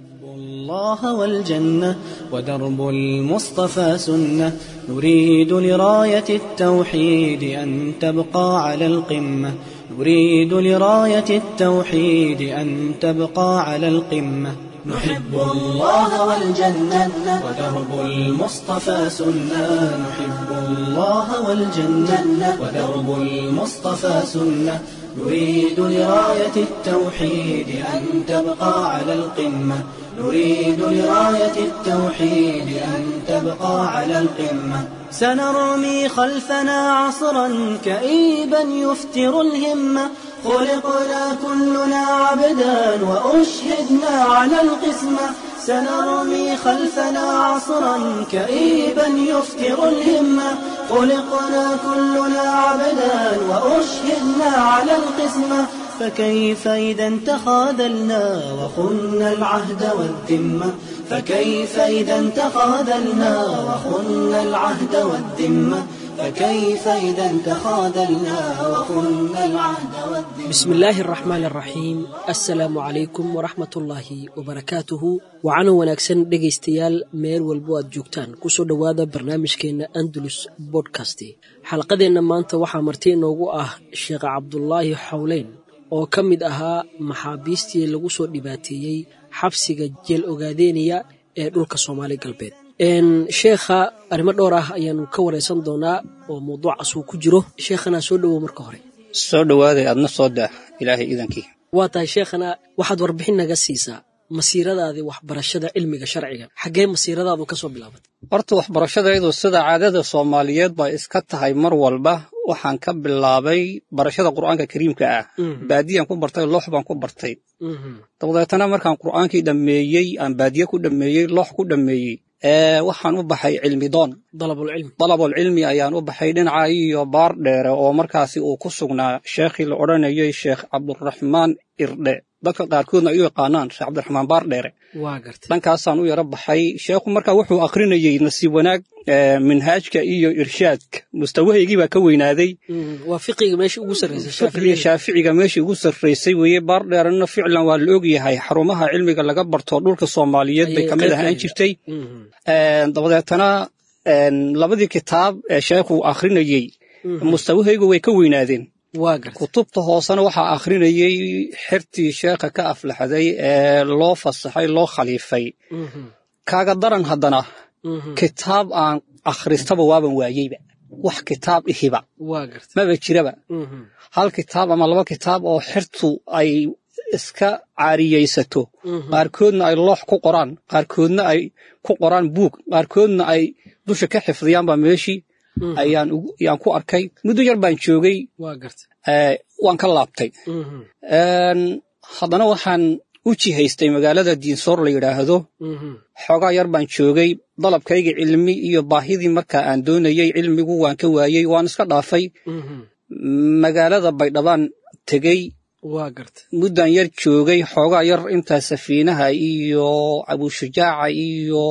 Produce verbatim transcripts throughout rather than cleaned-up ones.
الله والجنة ودرب المصطفى سنة نريد لراية التوحيد أن تبقى على القمة نريد لراية التوحيد أن تبقى على القمة نحب الله والجنة ودرب المصطفى سنة نحب الله والجنة ودرب المصطفى سنة نريد لراية التوحيد أن تبقى على القمة نريد لراية التوحيد أن تبقى على القمة سنرمي خلفنا عصرا كئيبا يفتر الهمة خلقنا كلنا عبدا وأشهدنا على القسمة سنرمي خلفنا عصرا كئيبا يفتر الهمة خلقنا كلنا عبدا وأشهدنا على القسمة فكيف إذا تخاذلنا وخنا العهد والذمة فكيف إذا تخاذلنا وخنا العهد والذمة فكيف إذا تخاذلنا وخنا العهد والذمة بسم الله الرحمن الرحيم السلام عليكم ورحمة الله وبركاته وعنو وناكسن دقيستيال مير والبواد جوكتان كسو دوادا برنامج كينا أندلس بودكاستي حلقة دينا مانتا وحا مرتين نوغو اه الشيخ عبد الله حولين oo ka mid ahaa maxaabiistii lagu soo dhibaateeyay xabsiga jeel ogaadeeniya ee dhulka Soomaali galbeed een sheekha arimo dhowr ah ayaanu ka wareysan doonaa oo mowduucaas uu ku jiro sheekhana soo dhawo marka hore soo dhawaaday adna soo daa ilaahay idankii waa tahay sheekhana waxaad warbixin naga siisaa masiiradaadii waxbarashada cilmiga sharciga xagee masiiradaadu ka soo bilaabatay horta waxbarashadaydu sida caadada Soomaaliyeed baa iska tahay mar walba waxaan ka bilaabay barashada Qur'aanka Kariimka ah baadiyan ku bartay loox baan ku bartay dabadeetana markaan Qur'aankii dhameeyay aan baadiya ku dhameeyay loox ku dhameeyay ee waxaan u baxay cilmi doon dalabul cilmi dalabul cilmi ayaan u baxay dhinaca iyo baar dheere oo markaasi uu ku sugnaa sheekhi la oranayay Sheekh Cabdurrahmaan Irdhe dadka qaarkoodna ay yaqaanaan Sheekh Cabdurrahmaan baar dheere waa gartay dhankaasaan u yara baxay sheekhu markaa wuxuu akhrinayay nasiib wanaag minhaajka iyo irshaadka mustawahaygii baa ka weynaaday waa fiqiga meeshii ugu sarreysay shaafici shaaficiga meeshii ugu sarreysay weeye baar dheerna ficlan waa la og yahay xarumaha cilmiga laga barto dhulka Soomaaliyeed bay kamid ahaan jirtay ee dabadeetana labadii kitaab ee sheekhu akhrinayay mustawahaygu way ka weynaadeen waa gartay kutubta hoosana waxa akhrinayay xirtii sheekha ka aflaxday ee loo fasaxay loo khaliifay kaaga daran hadana kitaab aan akhristaba waaban waayayba wax kitaab ihiba waa gartay ma jiraba hal kitaab ama laba kitaab oo xirtu ay iska caariyaysato qaarkoodna ay loox ku qoraan qaarkoodna ay ku qoraan buug qaarkoodna ay dusha ka xifdiyaan ba meeshii ayaan ayaan ku arkay muddo yar baan joogay waa gartay ee waan ka laabtay een hadana waxaan u jihaystay magaalada Diinsoor la yiraahdo xogaa yar baan joogay dalabkayga cilmi iyo baahidii marka aan doonayay cilmigu waan ka waayay waan iska dhaafay magaalada Baydhabo tagay waa gartay muddan yar joogay xogaa yar inta safiinaha iyo Abu Shujaaca iyo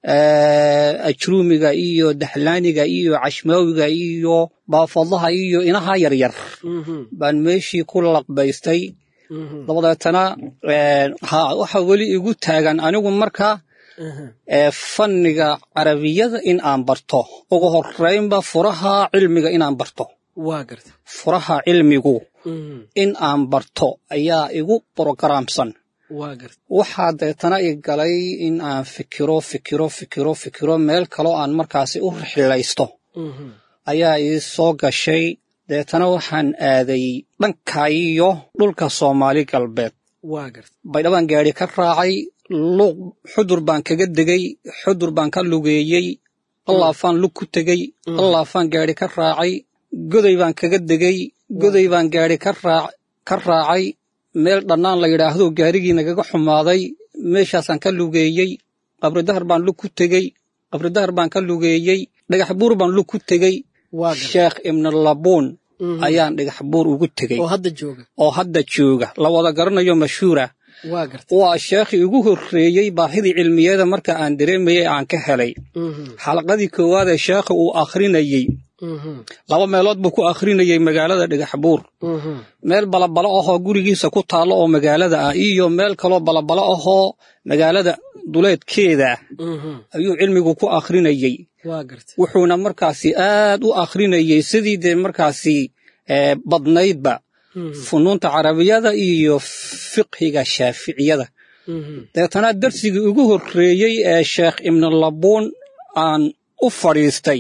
ajruumiga iyo dahlaaniga iyo cashmaawiga iyo baafadaha iyo inaha yar yar baan meeshii ku laqbaystay dabadeetana ha waxa wali igu taagan anigu marka ee fanniga Carabiyada in aan barto ugu horeynba furaha cilmiga in aan barto waa gartay furaha cilmigu in aan barto ayaa igu programsan waa gartay waxa deetana i galay in aan fikiro fikiro fikiro fikiro meel kale aan markaasi u rixilaysto ayaa ii soo gashay deetana waxaan aaday dhanka iyo dhulka Soomaali galbeed waa gartay Baydhabo gaari ka raacay luq xudur baan kaga degay xudur baan ka lugeeyay allaafan lug ku tagay allaafan gaari ka raacay goday baan kaga degay goday baan gaari ka raac ka raacay meel dhanaan la yiraahdo gaarigii nagaga xumaaday meeshaasan ka lugeeyay qabri dahar baan lug ku tagay qabri dahar baan ka lugeeyay dhagax buur baan lug ku tagay Sheekh Ibn Laboon ayaan dhagax buur ugu tagay oo hadda jooga oo hadda jooga la wada garanayo mashhuura waa gartay waa sheekhi ugu horeeyay baahidii cilmiyada marka aan dareemayay aan ka helay xalaqadii koowaad ee sheekhu uu akhrinayay laba meelood buu ku akhrinayay magaalada Dhagaxbuur meel balabala ahoo gurigiisa ku taalo oo magaalada ah iyo meel kale oo balabala ahoo magaalada duleedkeeda ayuu cilmigu ku akhrinayay wuxuuna markaasi aad u akhrinayay sidii de markaasi badnaydba funuunta carabiyada iyo fiqhiga shaaficiyada deetana darsigii ugu horreeyay ee Sheekh Ibn Labuun aan u fariistay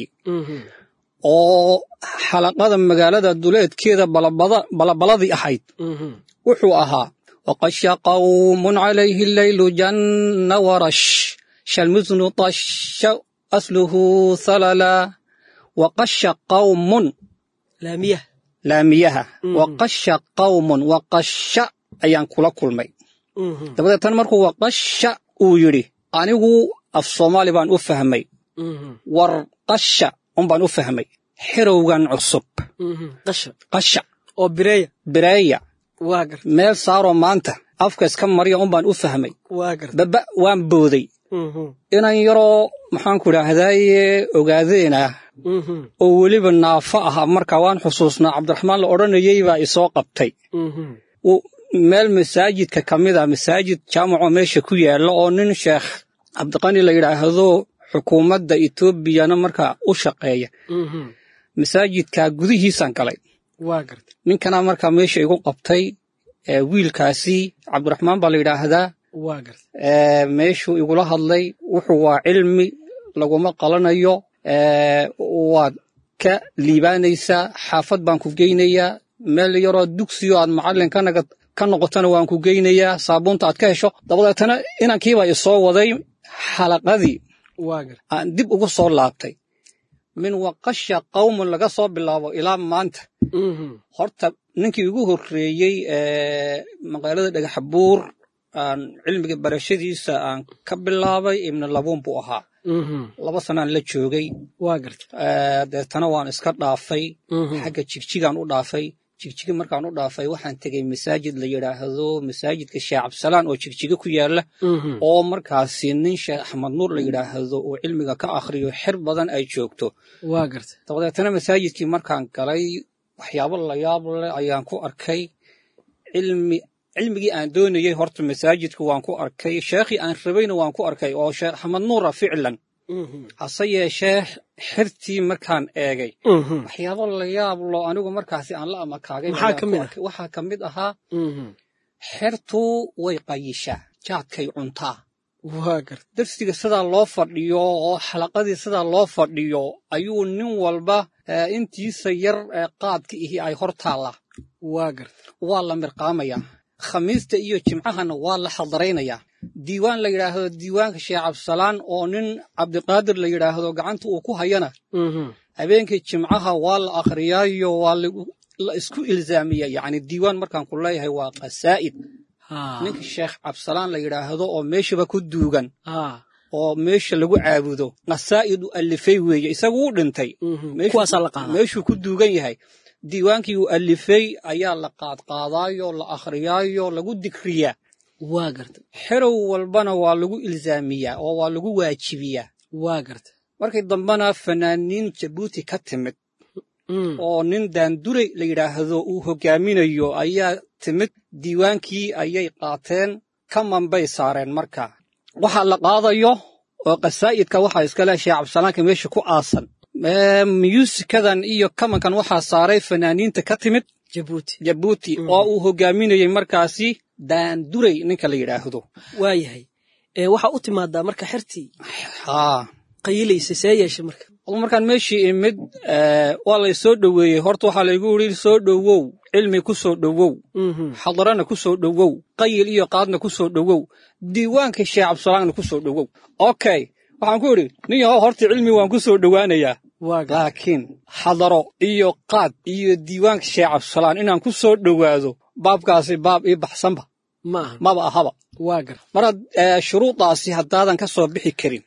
oo xalaqada magaalada duleedkeeda balabada balabaladii ahayd wuxuu ahaa waqasha qawmun alayhi al-laylu janna warash shalmuznu tash asluhu thalala waqasha qawmun laamiyah laamiyaha waqasha qawmun waqasha ayaan kula kulmay dabadeetana markuu waqasha uu yiri anigu af Soomaali baan u fahmay war qasha um baan u fahmay xirowgan cusub qasha qasha oo bireeya bireeya waa gar meel saaro maanta afka iska mariya um baan u fahmay waa gar baba waan booday inaan yaro maxaan ku raahdaye ogaadeena oo waliba naafa ah marka waan xusuusnaa Cabdiraxmaan la oranayay baa isoo qabtay meel masaajidka kamida masaajid jaamaco meesha ku yaala oo nin Sheekh Cabdiqani la yiraahdo xukuumadda Itoobiya marka u shaqeeya masaajidka gudihiisan galay waa gartay ninkana marka meesha igu qabtay wiilkaasi Cabdiraxmaan baa la yiraahdaa waa gartay ee meeshu igula hadlay wuxuu waa cilmi laguma qalanayo ee waad ka liibaanaysa xaafad baan ku geynayaa meel yaro dugsiyo aad macallin ka nagad ka noqotana waan ku geynayaa saabuunta aad ka hesho dabadeetana inankiiba isoo waday xalaqadii waagar aan dib ugu soo laabtay min waqasha qawmun laga soo bilaabo ilaa maanta horta ninkii ugu horreeyay ee magaalada Dhagaxbuur aan cilmiga barashadiisa aan ka bilaabay Ibn Labuun buu ahaa laba sanaan la joogay waagar ee deetana waan iska dhaafay xagga jigjigaan u dhaafay jigjiga markaan u dhaafay waxaan tagay masaajid la yiraahdo masaajidka Sheekh Cabsalaan oo jigjiga ku yaala oo markaasi nin Sheekh Axmed Nuur la yiraahdo oo cilmiga ka akhriyo xir badan ay joogto waa gartay dabadeetana masaajidkii markaan galay waxyaabo la yaab leh ayaan ku arkay cilmi cilmigii aan doonayay horta masaajidka waan ku arkay sheekhi aan rabayna waan ku arkay oo Sheekh Axmed Nuur ficlan hase yeeshee xirtii markaan eegay waxyaabo la yaab leh anigu markaasi aan la amakaagay waxa kamid ahaa xirtu way qayishaa jaadkay cuntaa waa gartay darsiga sida loo fadhiyo oo xalaqadii sida loo fadhiyo ayuu nin walba intiisa yar qaadka ihi ay hortaala waa gartay waa la mirqaamaya khamiista iyo jimcahana waa la xadreynaya diiwaan la yiraahdo diiwaanka Sheekh Cabsalaan oo nin Cabdiqaadir la yiraahdo gacanta uu ku hayana habeenkii jimcaha waa la akhriyaayo waa la isku ilzaamiyaa yaani diiwaan markaan ku leeyahay waa qasaa'id ninka Sheekh Cabsalaan la yiraahdo oo meeshaba ku duugan oo meesha lagu caabudo qasaa'id alifay weeye isagu u dhintay meeshu ku duugan yahay diiwaankii uu alifay ayaa la qaad qaadaayo la akhriyaayo lagu dikriyaa waa gartay xerow walbana waa lagu ilzaamiyaa oo waa lagu waajibiyaa waa gartay markii dambana fanaaniin Jabuuti ka timid oo nin daanduray la yiraahdo uu hogaaminayo ayaa timid diiwaankii ayay qaateen kaman bay saareen marka waxa la qaadayo oo qasaa'idka waxa iska leh Sheekh Cabsalaan meesha ku aasan musikadan iyo kamankan waxa saaray fanaaniinta ka timid Jabuuti Jabuuti oo uu hogaaminayay markaasi daanduray ninka la yiraahdo waayahay ee waxa u timaada marka xirtii ha qayilaysa seeyasha marka markaan meeshii imid waa la soo dhaweeyay horta waxa la igu yiri soo dhawow cilmi ku soo dhawow xadarana ku soo dhawow qayil iyo qaadna ku soo dhawow diiwaanka Sheekh Cabsalaan ku soo dhawow okay waxaan ku yiri nin yahow horta cilmi waan ku soo dhawaanayaa laakiin xadaro iyo qaad iyo diiwaanka Sheekh Cabsalaan inaan ku soo dhawaado baabkaasi baab ii baxsanba ma maba ahaba waagar marad shuruudaasi hadaadan ka soo bixi karin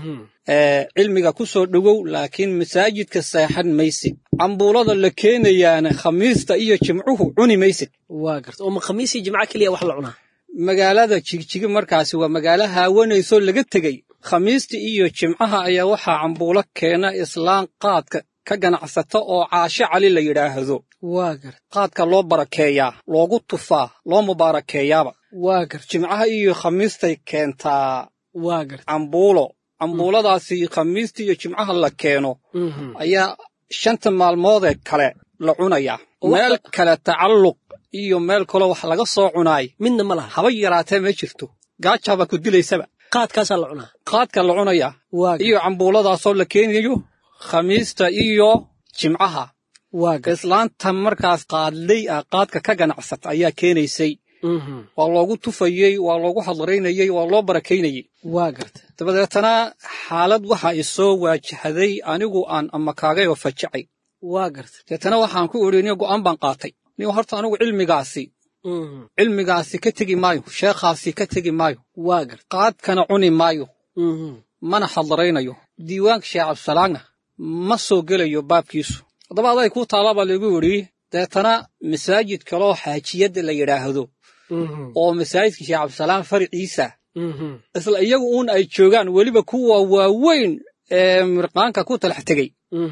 ee cilmiga ku soo dhawow laakiin masaajidka seexan maysid ambuulada la keenayaana khamiista iyo jimcuhu cuni maysid waagar oo ma khamiisi jimca kaliya wax la cunaa magaalada jigjiga markaasi waa magaalo haawanayso laga tagay khamiista iyo jimcaha ayaa waxa ambuulo keena islaan qaadka ka ganacsata oo caasho cali la yidhaahdo waa garta qaadka loo barakeeyaa loogu tufaa loo mubaarakeeyaaba waa garta jimcaha iyo khamiistay keentaa waa garta cambuulo cambuuladaasi khamiistii iyo jimcaha la keeno ayaa shanta maalmoodee kale la cunayaa meel kale tacalluq iyo meel kale wax laga soo cunaay midna ma laha haba yaraatee ma jirto gaajaba ku dilaysaba qaadkaasaa la cunaa qaadka la cunayaa iyo cambuuladaasoo la keenayo khamiista iyo jimcaha waa islaanta markaas qaadley ah qaadka ka ganacsata ayaa keenaysay waa loogu tufayey waa loogu hadlaraynayey waa loo barakaynayey waa garta dabadeetana xaalad waxa i soo waajahday anigu aan ama kaagay oo fajacay waa garta deetana waxaan ku idhi nin go'aan baan qaatay nin horta anigu cilmigaasi cilmigaasi ka tegi maayo sheekhaasi ka tegi maayo waa garta qaadkana cuni maayo mana hadlaraynayo diiwaanka sheekh cabdisalaamna ma soo gelayo baabkiisu haddaba aday kuu taala baa lagu yidhi deetana masaajid kaloo xaajiyadda la yidhaahdo oo masaajidka sheekh cabdisalaam farciisa isla iyagu uun ay joogaan weliba kuwa waaweyn ee mirqaanka ku talax tegey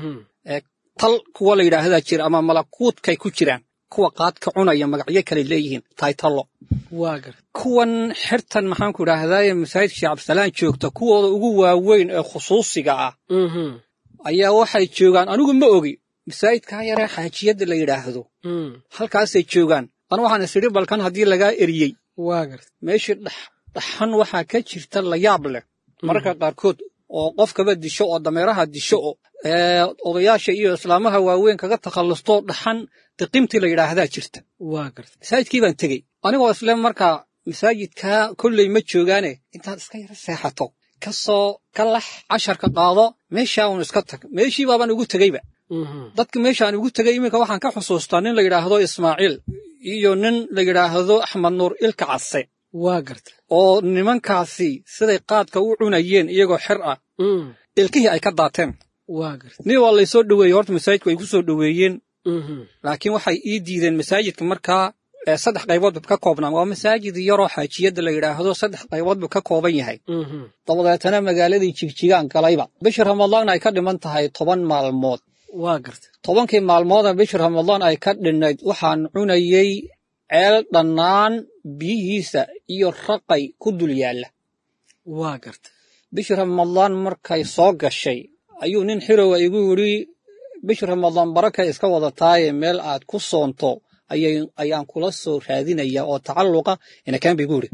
tal kuwa la yidhaahdaa jira ama malakuudkay ku jiraan kuwa qaadka cunaya magacyo kale leeyihiin taytallo waa gar kuwan xirtan maxaan ku idhaahdaa masaajidka sheekh cabdisalaam joogta kuwooda ugu waaweyn ee khusuusiga ah ayaa waxay joogaan anigu ma ogi masaajidkaa yaree xaajiyadda la yidhaahdo halkaasay joogaan anu waxaan isiri balkan haddii lagaa eriyey waa gar meeshii dhaxan waxaa ka jirta la yaab leh mararka qaarkood oo qofkaba disho oo dameeraha disho oo odayaasha iyo islaamaha waaweyn kaga takhallusto dhaxan diqimtii la yidhaahdaa jirta waa gar masaajidkii baan tegey anigoo isle markaa masaajidkaa kolley ma joogaane intaad iska yara seexato ka soo ka lax casharka qaado meeshaa uun iska tag meeshii baabaan ugu tegeyba dadka meeshaan ugu tegey iminka waxaan ka xusuustaa nin la yidhaahdo ismaaciil iyo nin la yidhaahdo axmed nuur ilka case waa garta oo nimankaasi siday qaadka u cunayeen iyagoo xer ah ilkihii ay ka daateen waa garta nin waa laysoo dhoweeyey horta masaajidku ay ku soo dhoweeyeen laakiin waxay ii diideen masaajidka markaa saddex qaybood buu ka koobnaa waa masaajid yaroo xaajiyadda la yidhaahdo saddex qaybood buu ka kooban yahay dabadeetana magaaladii jigjigaan galayba bishii ramadaanna ay ka dhiman tahay toban maalmood waa garta tobankii maalmooda bishii ramadaan ay ka dhinnayd waxaan cunayey ceel dhannaan biyihiisa iyo raqay ku dul yaalla waa garta bishii ramadaan markay soo gashay ayuu nin xirowa igu yidhi bishii ramadaan barakay iska wadataaye meel aad ku soonto ayaan kula soo raadinaya oo tacalluqa inakaan ba igu yidhi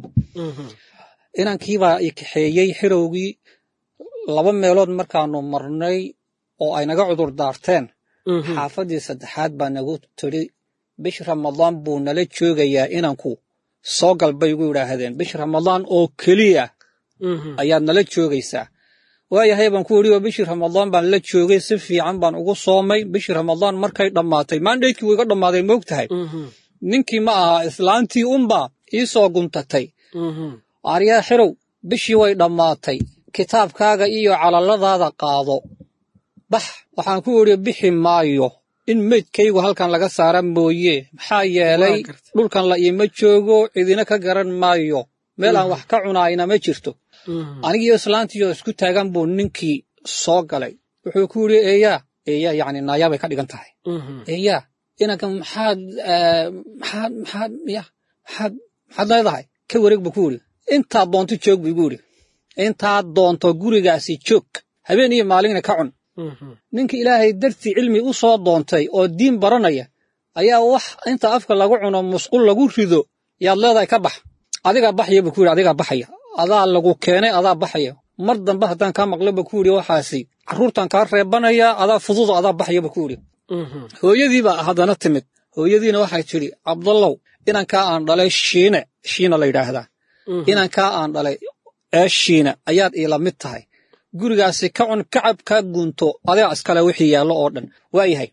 inankiibaa i kaxeeyey xirowgii laba meelood markaannu marnay oo ay naga cudur daarteen xaafaddii saddexaad baa nagu tidhi bish ramadaan buu nala joogayaa inanku soo gal bay igu yidhaahdeen bish ramadaan oo keliya ayaad nala joogaysaa waayahay baan ku idhi oo bishii ramadaan baan la joogay si fiican baan ugu soomay bishii ramadaan markay dhammaatay maandhaydkii wuu iga dhammaaday moog tahay ninkii ma aha islaantii unbaa ii soo guntatay aryaa xirow bishii way dhammaatay kitaabkaaga iyo calalladaada qaado bax waxaan ku idhi bixi maayo in meydkaygu halkan laga saara mooye maxaa yeelay dhulkan la iima joogo cidina ka garan maayo meel aan wax ka cunaayna ma jirto anigiiyo islaantiioo isku taagan buu ninkii soo galay wuxuu ku yidhi eeyaa eeyaa yacni naayaa bay ka dhigan tahay eeyaa inanka maxaad maxaad maxaad ya maxaad maxaad leedahay ka wareeg buu ku yidhi intaad doonto joog buu igu yidhi intaad doonto gurigaasi joog habeen iyo maalinna ka cun ninka ilaahay dartii cilmi u soo doontay oo diin baranaya ayaa wax inta afka lagu cuno musqul lagu rido yaad leedahay ka bax adigaa baxaya buu ku yidhi adigaa baxaya adaa lagu keenay adaa baxaya mar dambe haddaan kaa maqla buu ku yidhi waxaasi carruurtan kaa reebanaya adaa fududo adaa baxaya buu ku yidhi hooyadiibaa haddana timid hooyadiina waxay tidhi cabdallow inankaa aan dhalay shiine shiina la yidhaahdaa inankaa aan dhalay ee shiina ayaad iila mid tahay gurigaasi ka cun kacab ka gunto adaa iskale wixii yaallo oo dhan waayahay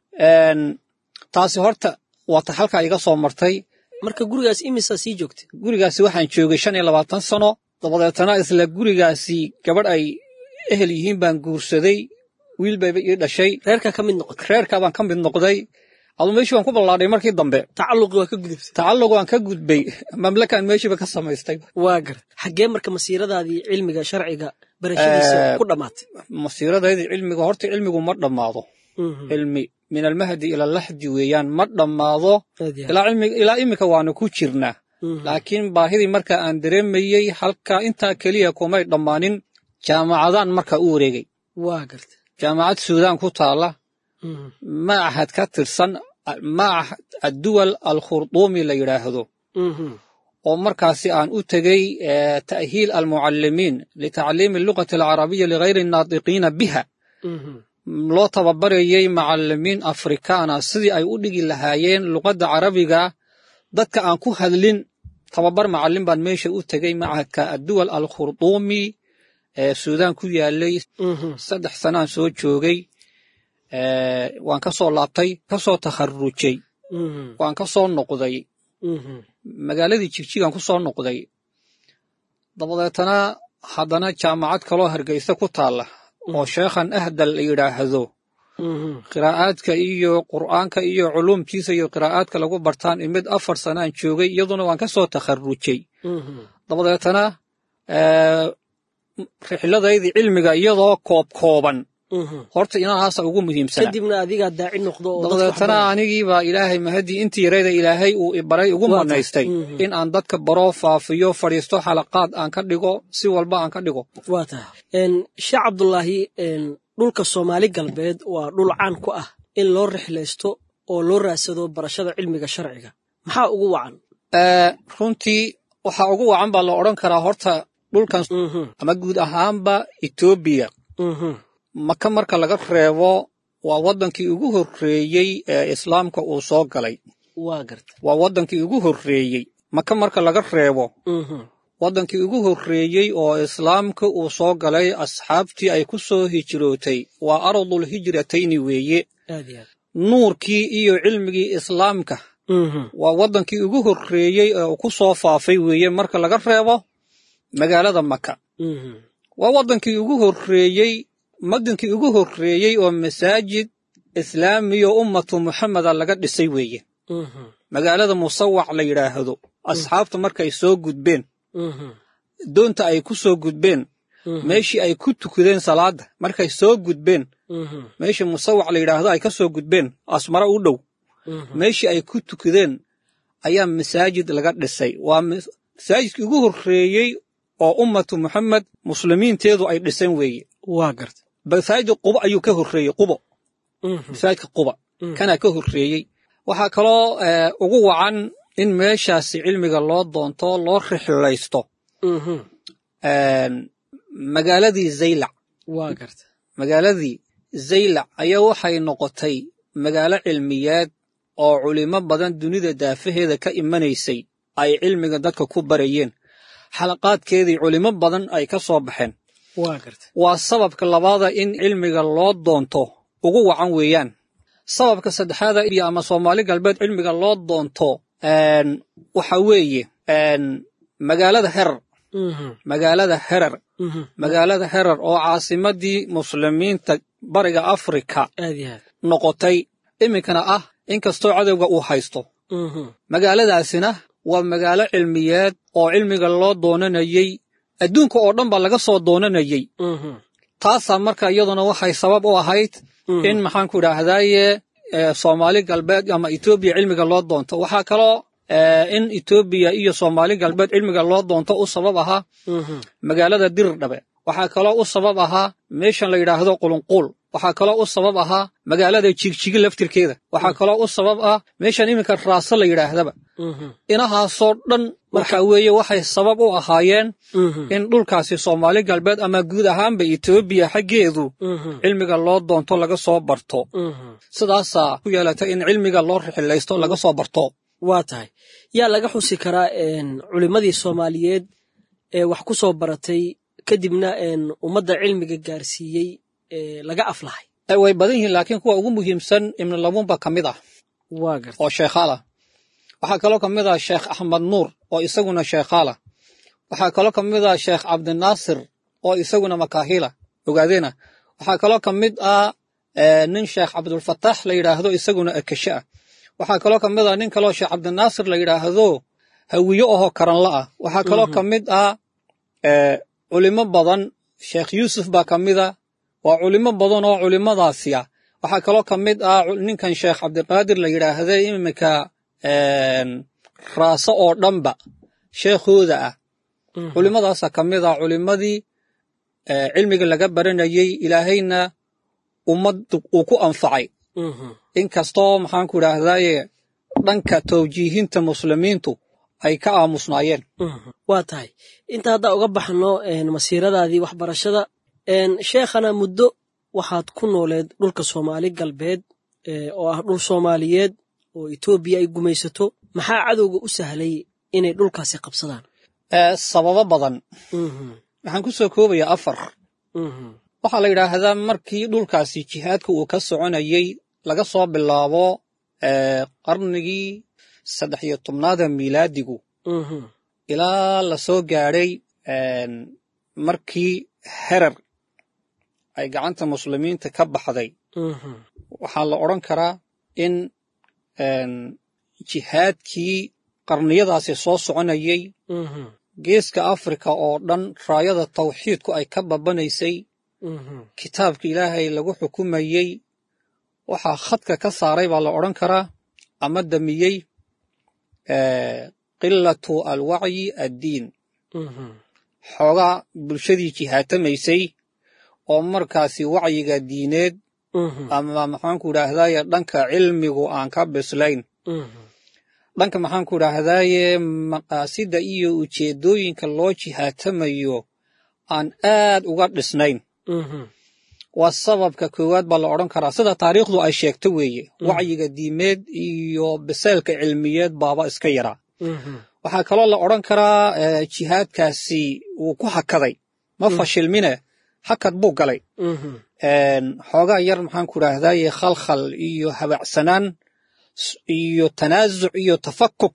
taasi horta waata halkaa iga soo martay marka gurigaas imisaa sii joogtay gurigaasi waxaan joogay shan iyo labaatan sano dabadeetana isla gurigaasi gabadh ay ehel yihiin baan guursaday wiil bayba ii dhashay reerkaa ka mid noqotay reerkaa baan ka mid noqday aduu meeshii waan ku ballaadhay markii dambe tacalluqi waa ka gudubtay tacalluq waan ka gudbay mamlakaan meeshiiba ka samaystay waa garta xaggee marka masiiradaadii cilmiga sharciga barashadiisa ku dhammaatay masiiradaydii cilmiga horta cilmigu ma dhammaado cilmi min almahdi ila lahdi weeyaan ma dhammaado ilaa cilmi ilaa imika waanu ku jirnaa laakiin baahidii marka aan dareemayay halka inta kaliya kumay dhammaanin jaamacadan marka u wareegay waa garta jaamacad Suudaan ku taala معهد كترسن معهد الدول الخرطومي la yiraahdo oo markaasi aan u tagay ta'hiil almuallimin litacliim اللغة العربية لغير الناطقين بها loo tababarayay macallimiin afrikaana sidii ay u dhigi lahaayeen luqadda carabiga dadka aan ku hadlin tababar macallin baan meesha u tagay macahadka الدول الخرطومي ee Suudaan ku yaalay saddex sanaan soo joogay waan ka soo laabtay ka soo takharrujay waan ka soo noqday magaaladii Jigjigaan ku soo noqday dabadeetana haddana jaamacad kaloo Hargeysa ku taala oo sheekhan ahdal yiraahdo qiraa'aadka iyo quraanka iyo culumtiisa iyo qiraa'aadka lagu bartaan imid afar sanaan joogay iyaduna waan ka soo takharrujay dabadeetana rixladaydi cilmiga iyadoo koob kooban horta inahaas ugu muhiimsan kadibna adiga daaci noqdo oo dadka anigii baa ilaahay mahadi intii yareeyay ilaahay uu ibaray ugu manaystay in aan dadka baro faafiyo fariisto xalaqaad aan ka dhigo si walba aan ka dhigo waata een Sheekh Cabdullaahi een dhulka Soomaali galbeed waa dhul caan ku ah in loo rixlaysto oo loo raasado barashada cilmiga sharciga maxaa ugu wacan ee runtii waxa ugu wacan baa la oran karaa horta dhulkan ama guud ahaanba Ethiopia maka marka laga reebo waa wadankii ugu horeeyay ee islaamka uu soo galay waa garta waa wadankii ugu horeeyay maka marka laga reebo wadankii ugu horeeyay oo islaamka uu soo galay asxaabtii ay ku soo hijrootay waa ardul hijratayni weeye nuurkii iyo cilmigii islaamka waa wadankii ugu horeeyay oo ku soo faafay weeye marka laga reebo magaalada Makka waa wadankii ugu horeeyay madankii ugu horeeyay oo masaajid islaamiyo ummatu Muhammad laga dhisay weeye magaalada Musawac la yiraahdo asxaabta markay soo gudbeen doonta ay ku soo gudbeen meeshii ay ku tukadeen salaada markay soo gudbeen meeshii Musawac la yiraahdo ay ka soo gudbeen asmara u dhow meeshii ay ku tukadeen ayaa masaajid laga dhisay waa masaajidkii ugu horeeyay oo ummatu Muhammad muslimiinteedu ay dhiseen weeye waa garta masaajid Quba ayuu ka horeeyay Quba masaajidka Quba kana ka horeeyay waxa kaloo ugu wacan in meeshaasi cilmiga loo doonto loo rixlaysto een magaaladii Zaylac waa garta magaaladii Zaylac ayaa waxay noqotay magaalo cilmiyeed oo culimo badan dunida daafaheeda ka imanaysay ay cilmiga dadka ku barayeen xalaqaadkeedii culimo badan ay ka soo baxeen waa garta waa sababka labaad in cilmiga loo doonto ugu wacan weeyaan sababka saddexaad iyo ama Soomaali galbeed cilmiga loo doonto een waxa weeye een magaalada Herar magaalada Herar magaalada Herar oo caasimadii muslimiinta bariga Afrika noqotay imikana ah inkastoo cadawga uu haysto magaaladaasina waa magaalo cilmiyeed oo cilmiga loo doonanayay adduunka oo dhan ba laga soo doonanayay taasa marka iyaduna waxay sabab u ahayd in maxaan ku raahdaye Soomaali galbeed ama Ethiopia cilmiga loo doonto waxa kale in Ethiopia iyo Soomaali galbeed cilmiga loo doonto u sabab aha magaalada Dirdhabe waxa kale u sabab aha meeshan la yiraahdo Qulunqul waxa kale u sabab aha magaalada Jigjigi laftirkeeda waxa kale u sabab ah meeshan iminka Raasa la yiraahdaba inaha soo dhan waxa weeye waxay sabab u ahaayeen in dhulkaasi Soomaali galbeed ama guud ahaanba Ethiopia xageedu cilmiga loo doonto laga soo barto sidaas ku yeelatay in cilmiga loo rixlaysto laga soo barto waa tahay yaa laga xusi karaa een culimadii Soomaaliyeed ee wax ku soo baratay kadibna een ummadda cilmiga gaarsiiyay ee laga aflahay ay way badan yihiin laakiin kuwa ugu muhiimsan ibn Labunba kamid ah waa garta oo sheekhala waxa kale oo kamid ah Sheekh Ahmad Nuur oo isaguna sheekhala waxa kale oo kamid ah Sheekh Abdul Naasir oo isaguna makaahila ogaadena waxa kale oo kamid ah nin Sheekh Abdul Fattah la yiraahdo isaguna akasha waxa kale oo kamid ah nin kale oo Sheekh Abdul Naasir la yiraahdo hawiyo oo karan la ah waxa kale oo kamid ah ee culimo badan Sheekh Yusuf ba kamid ah waa culimo badan oo culimadaasi ah waxaa kaloo ka mid ah ninkan sheekh cabdiqaadir la yidhaahday iminka raaso oo dhanba sheekhooda ah culimmadaasa ka mid ah culimmadii cilmiga laga baranayey ilaahayna ummad uu ku anfacay inkastoo maxaanku idhaahdaye dhanka tawjiihinta muslimiintu ay ka aamusnaayeen waa tahay inta haddaa uga baxno masiiradaadii waxbarashada sheekhana muddo waxaad ku nooleed dhulka soomaali galbeed oo ah dhul soomaaliyeed oo Itoobiya ay gumaysato maxaa cadowga u sahlay inay dhulkaasi qabsadaan sababo badan waxaan ku soo koobayaa afar waxaa la yidhaahdaa markii dhulkaasi jihaadka uu ka soconayey laga soo bilaabo qarnigii saddex iyo tobnaada miilaadigu ilaa la soo gaadhay markii herar ay gacanta muslimiinta ka baxday waxaa la odhan karaa in jihaadkii qarniyadaasi soo soconayey geeska afrika oo dhan raayada tawxiidku ay ka babanaysay kitaabka ilaahay lagu xukumayey waxaa khadka ka saaray baa la odhan karaa ama damiyey qilatu alwacyi addiin xoogaa bulshadii jihaatamaysay oo markaasi wacyiga diineed ama maxaanku idhaahdaye dhanka cilmigu aan ka bislayn dhanka maxaanku idhaahdaye maqaasida iyo ujeeddooyinka loo jihaatamayo aan aad uga dhisnayn waa sababka koowaad baa la odhan karaa sida taariikhdu ay sheegto weeye wacyiga diimeed iyo biseelka cilmiyeed baaba iska yaraa waxaa kaloo la odhan karaa jihaadkaasi wuu ku hakaday ma fashilmine hakad buu galay xoogaa yar maxaanku idhaahdaye khalkhal iyo habacsanaan iyo tanaasuc iyo tafakuk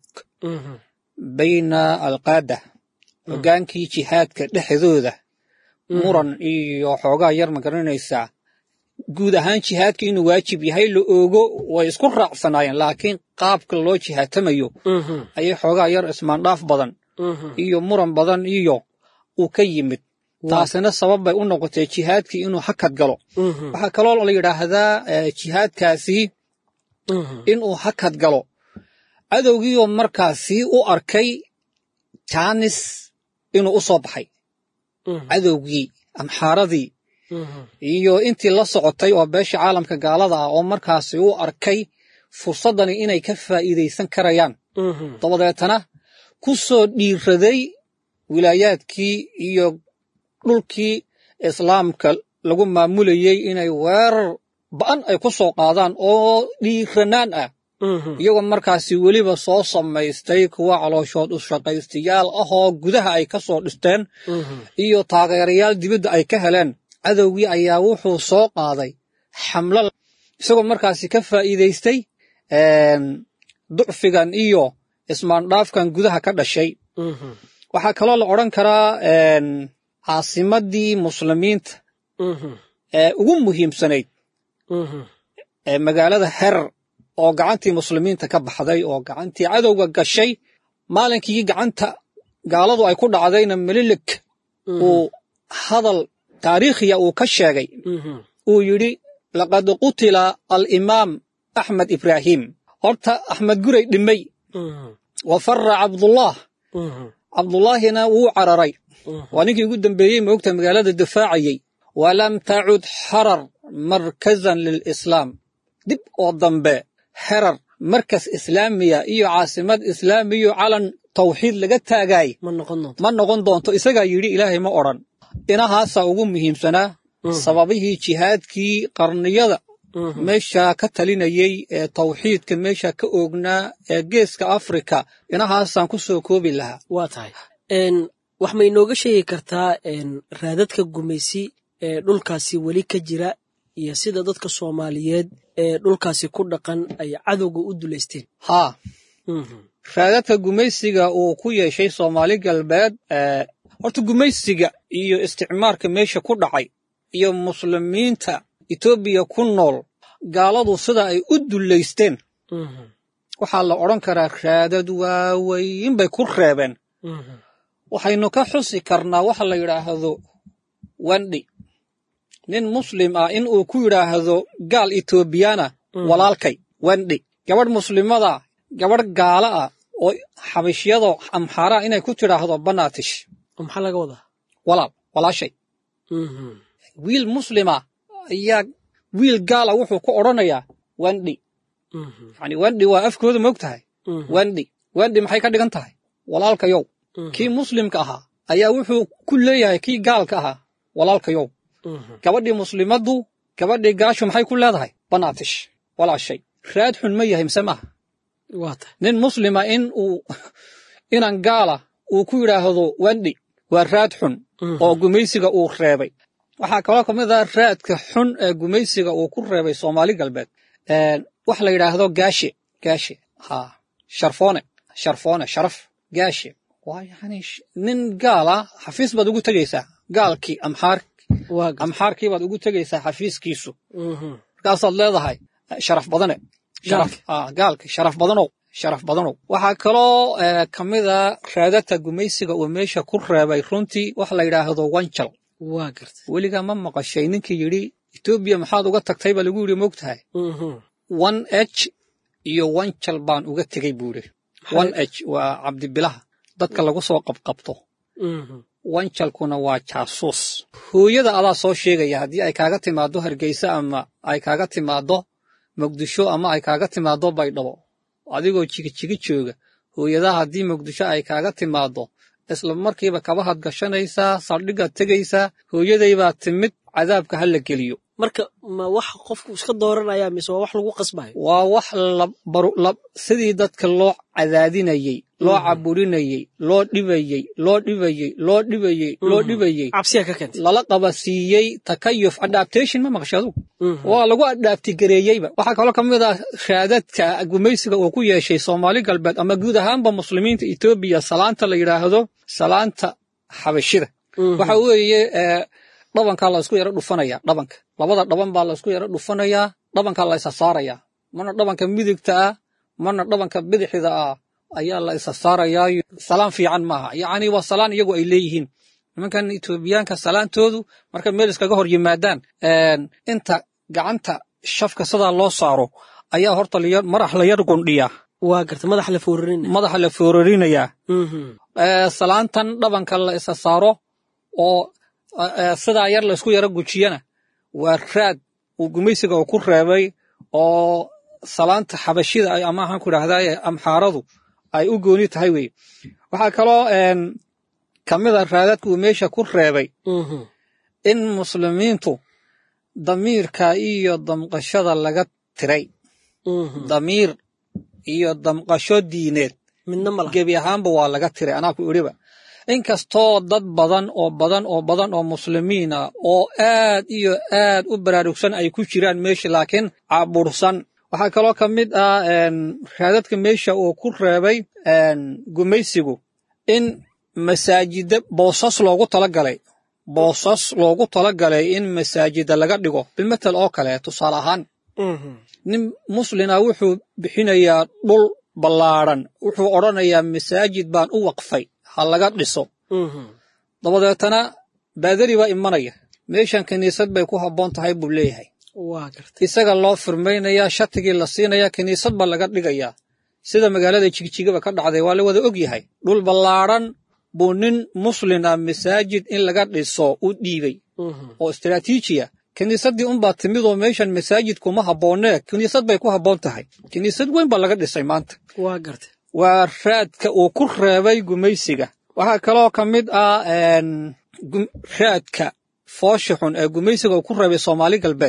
bayna alqaada hoggaankii jihaadka dhexdooda muran iyo xoogaa yar ma garanaysaa guud ahaan jihaadka inuu waajib yahay la oogo way isku raacsanaayeen laakiin qaabka loo jihaatamayo ayay xoogaa yar ismaandhaaf badan iyo muran badan iyo uu ka yimid taasina sabab bay u noqotay jihaadkii inuu hakad galo waxaa kaloo la yidhaahdaa jihaadkaasi inuu hakad galo cadowgiioo markaasi u arkay jaanis inuu u soo baxay cadowgii amxaaradii iyo intii la socotay oo beesha caalamka gaalada ah oo markaasi u arkay fursaddani inay ka faa'iidaysan karayaan dabadeetana ku soo dhiiraday wilaayaadkii iyo dhulkii islaamka lagu maamulayey inay weerar ba'an ay ku soo qaadaan oo dhiiranaan ah iyagoo markaasi weliba soo samaystay kuwa calooshood u shaqaystayaal ah oo gudaha ay ka soo dhisteen iyo taageerayaal dibadda ay ka heleen cadowgii ayaa wuxuu soo qaaday xamlo isagoo markaasi ka faa'iidaystay ducfigan iyo ismaandhaafkan gudaha ka dhashay waxaa kaloo la odhan karaa caasimaddii muslimiinta ee ugu muhiimsanayd ee magaalada herar oo gacantii muslimiinta ka baxday oo gacantii cadowga gashay maalinkii gacanta gaaladu ay ku dhacdayna melilik uu hadal taariikhiya uu ka sheegay uu yidhi laqad qutila alimaam axmed ibraahim horta axmed guray dhimay wa farra cabdullah cabdullaahina wuu cararay waa ninkii ugu dambeeyey moogta magaalada difaacayey walam tacud xarar markazan lilislaam dib oo dambe herar markas islaamiya iyo caasimad islaamiyo calan tawxiid laga taagaay ma noqon doonto isagaa yidhi ilaahay ma odhan inahaasaa ugu muhiimsanaa sababihii jihaadkii qarniyada meesha ka talinayey ee tawxiidka meesha ka oognaa ee geeska afrika inahaasaan ku soo koobi lahaa waa tahay wax ma inooga sheegi kartaa raadadka gumaysi ee dhulkaasi weli ka jira iyo sida dadka Soomaaliyeed ee dhulkaasi ku dhaqan ay cadowga u duleysteen ha raadadka gumaysiga uu ku yeeshay Soomaali galbeed ee horta gumaysiga iyo isticmaalka meesha ku dhacay iyo muslimiinta Itoobiya ku nool gaaladu sida ay u duleysteen waxaa la odhan karaa raadad waaweyn bay ku reebeen waxaynu ka xusi karnaa waxa la yidhaahdo wandhi nin muslim ah in uu ku yiraahdo gaal Ethiopiana walaalkay wandhi gabadh muslimada gabadh gaala ah oo xabashiyada amxaara inay ku tiraahdo banaatish maxaa laga wadaa walaal walaashay wiil muslima ayaa wiil gaala wuxuu ku oranayaa wandhi yani wandhi waa afkooda moogtahay wandhi wandhi maxay ka dhigan tahay walaalkayow kii muslimka ahaa ayaa wuxuu ku leeyahay kii gaalka ahaa walaalkayow gabadhii muslimadu gabadhii gaashu maxay ku leedahay banaatish walaashay raad xun ma yahay mise maaha waata nin muslima in uu inan gaala uu ku yiraahdo wandhi waa raad xun oo gumaysiga uu reebay waxa kale oo kamid ah raadka xun ee gumaysiga uu ku reebay Soomaali galbeed ee wax la yiraahdo gaashe gaashe ha sharfoone sharfoone sharaf gaashe waa yani nin gaala xafiis baad ugu tagaysaa gaalkii amxaar amxaarkii baad ugu tagaysaa xafiiskiisu markaasaad leedahay sharaf badane sharaf ah gaalkii sharaf badanow sharaf badanow waxa kaloo kamid ah raadata gumaysiga uu meesha ku reebay runtii wax la yiraahdo wanjal waa gartay weliga ma maqashay ninkii yiri Ethiopia maxaad uga tagtay baa lagu yiri moogtahay one h iyo wanjal baan uga tagay buure one h waa Cabdibilaha dadka lagu soo qabqabto wanjalkuna waa jaasuus hooyada adaa soo sheegaya hadii ay kaaga timaado Hargeysa ama ay kaaga timaado Muqdisho ama ay kaaga timaado Baydhabo adigoo jigi-jigi jooga hooyada hadii Muqdisho ay kaaga timaado isla markiiba kabahad gashanaysa saldhiga tagaysa hooyaday baa timid cadaabka hal la geliyo marka ma wax qofku iska dooranaya mise wax lagu qasbay waa wax la sidii dadka loo cadaadinayay loo caburinayay loo dhibayay loo dhibayay loo dhibayay loo dhibayay cabsiya ka keentay lala qabasiiyay takayuf adaptation ma maqashadu waa lagu adapti gareeyayba waxa kale kamid ah shaadadka gumaysiga oo ku yeeshay Soomaali galbeed ama guud ahaanba muslimiinta Ethiopia salaanta la yiraahdo salaanta xabashida waxa weeye dhabanka la isku yara dhufanaya dhabanka labada dhaban baa la isku yara dhufanaya dhabanka la isa saaraya mana dhabanka midigta ah mana dhabanka bidixda ah ayaa la isa saaraya salaam fiican maaha yaani waa salaan iyagu ay leeyihiin nimankan Ethiopiaanka salaantoodu marka meel iskaga hor yimaadaan inta gacanta shafka sida loo saaro ayaa horta marax la yar gondhiya waa garta madax la foorarinaya madax la foorarinaya ee salaantan dhabanka la isa saaro oo sida yar la isku yara gujiyana waa raad uu gumaysiga uu ku reebay oo salaanta xabashida ay ama aan ku raahday amxaaradu ay u gooni tahay way waxa kaloo een kamida raadadku meesha ku reebay in muslimiintu damiirka iyo damqashada laga tiray damiir iyo damqasho diineed midna ma gebi ahaanba waa laga tiray anaa ku iriba inkastoo dad badan oo badan oo badan oo muslimiin ah oo aad iyo aad u baraarugsan ay ku jiraan meesha laakiin cabursan waxa kaloo kamid ah een raadadka meesha oo ku reebay een gumaysigu in masaajida boosas loogu talagalay boosas loogu talagalay in masaajida laga dhigo bilmatal oo kale tusaale ahaan nin muslina wuxuu bixinayaa dhul ballaaran wuxuu oranayaa masaajid baan u waqfay hal laga dhiso dabadeetana baadari baa imanaya meeshan kaniisad bay ku haboon tahay buu leeyahay waa gartay isaga loo furmeynaya shatigii la siinaya kaniisad ba laga dhigaya sida magaalada Jigjiga ka dhacday waa la wada og yahay dhul ballaaran buu nin muslina masaajid in laga dhiso u dhiibay oo istiraatiijiya kaniisadii un baa timid oo meeshan masaajid kuma haboonee kaniisad bay ku haboon tahay kaniisad weyn ba laga dhisay maanta waa gartay waa raadka uu ku reebay gumaysiga waxa kaloo kamid ah een raadka fooshaxun ee gumaysiga uu ku reebay Soomaali galbeed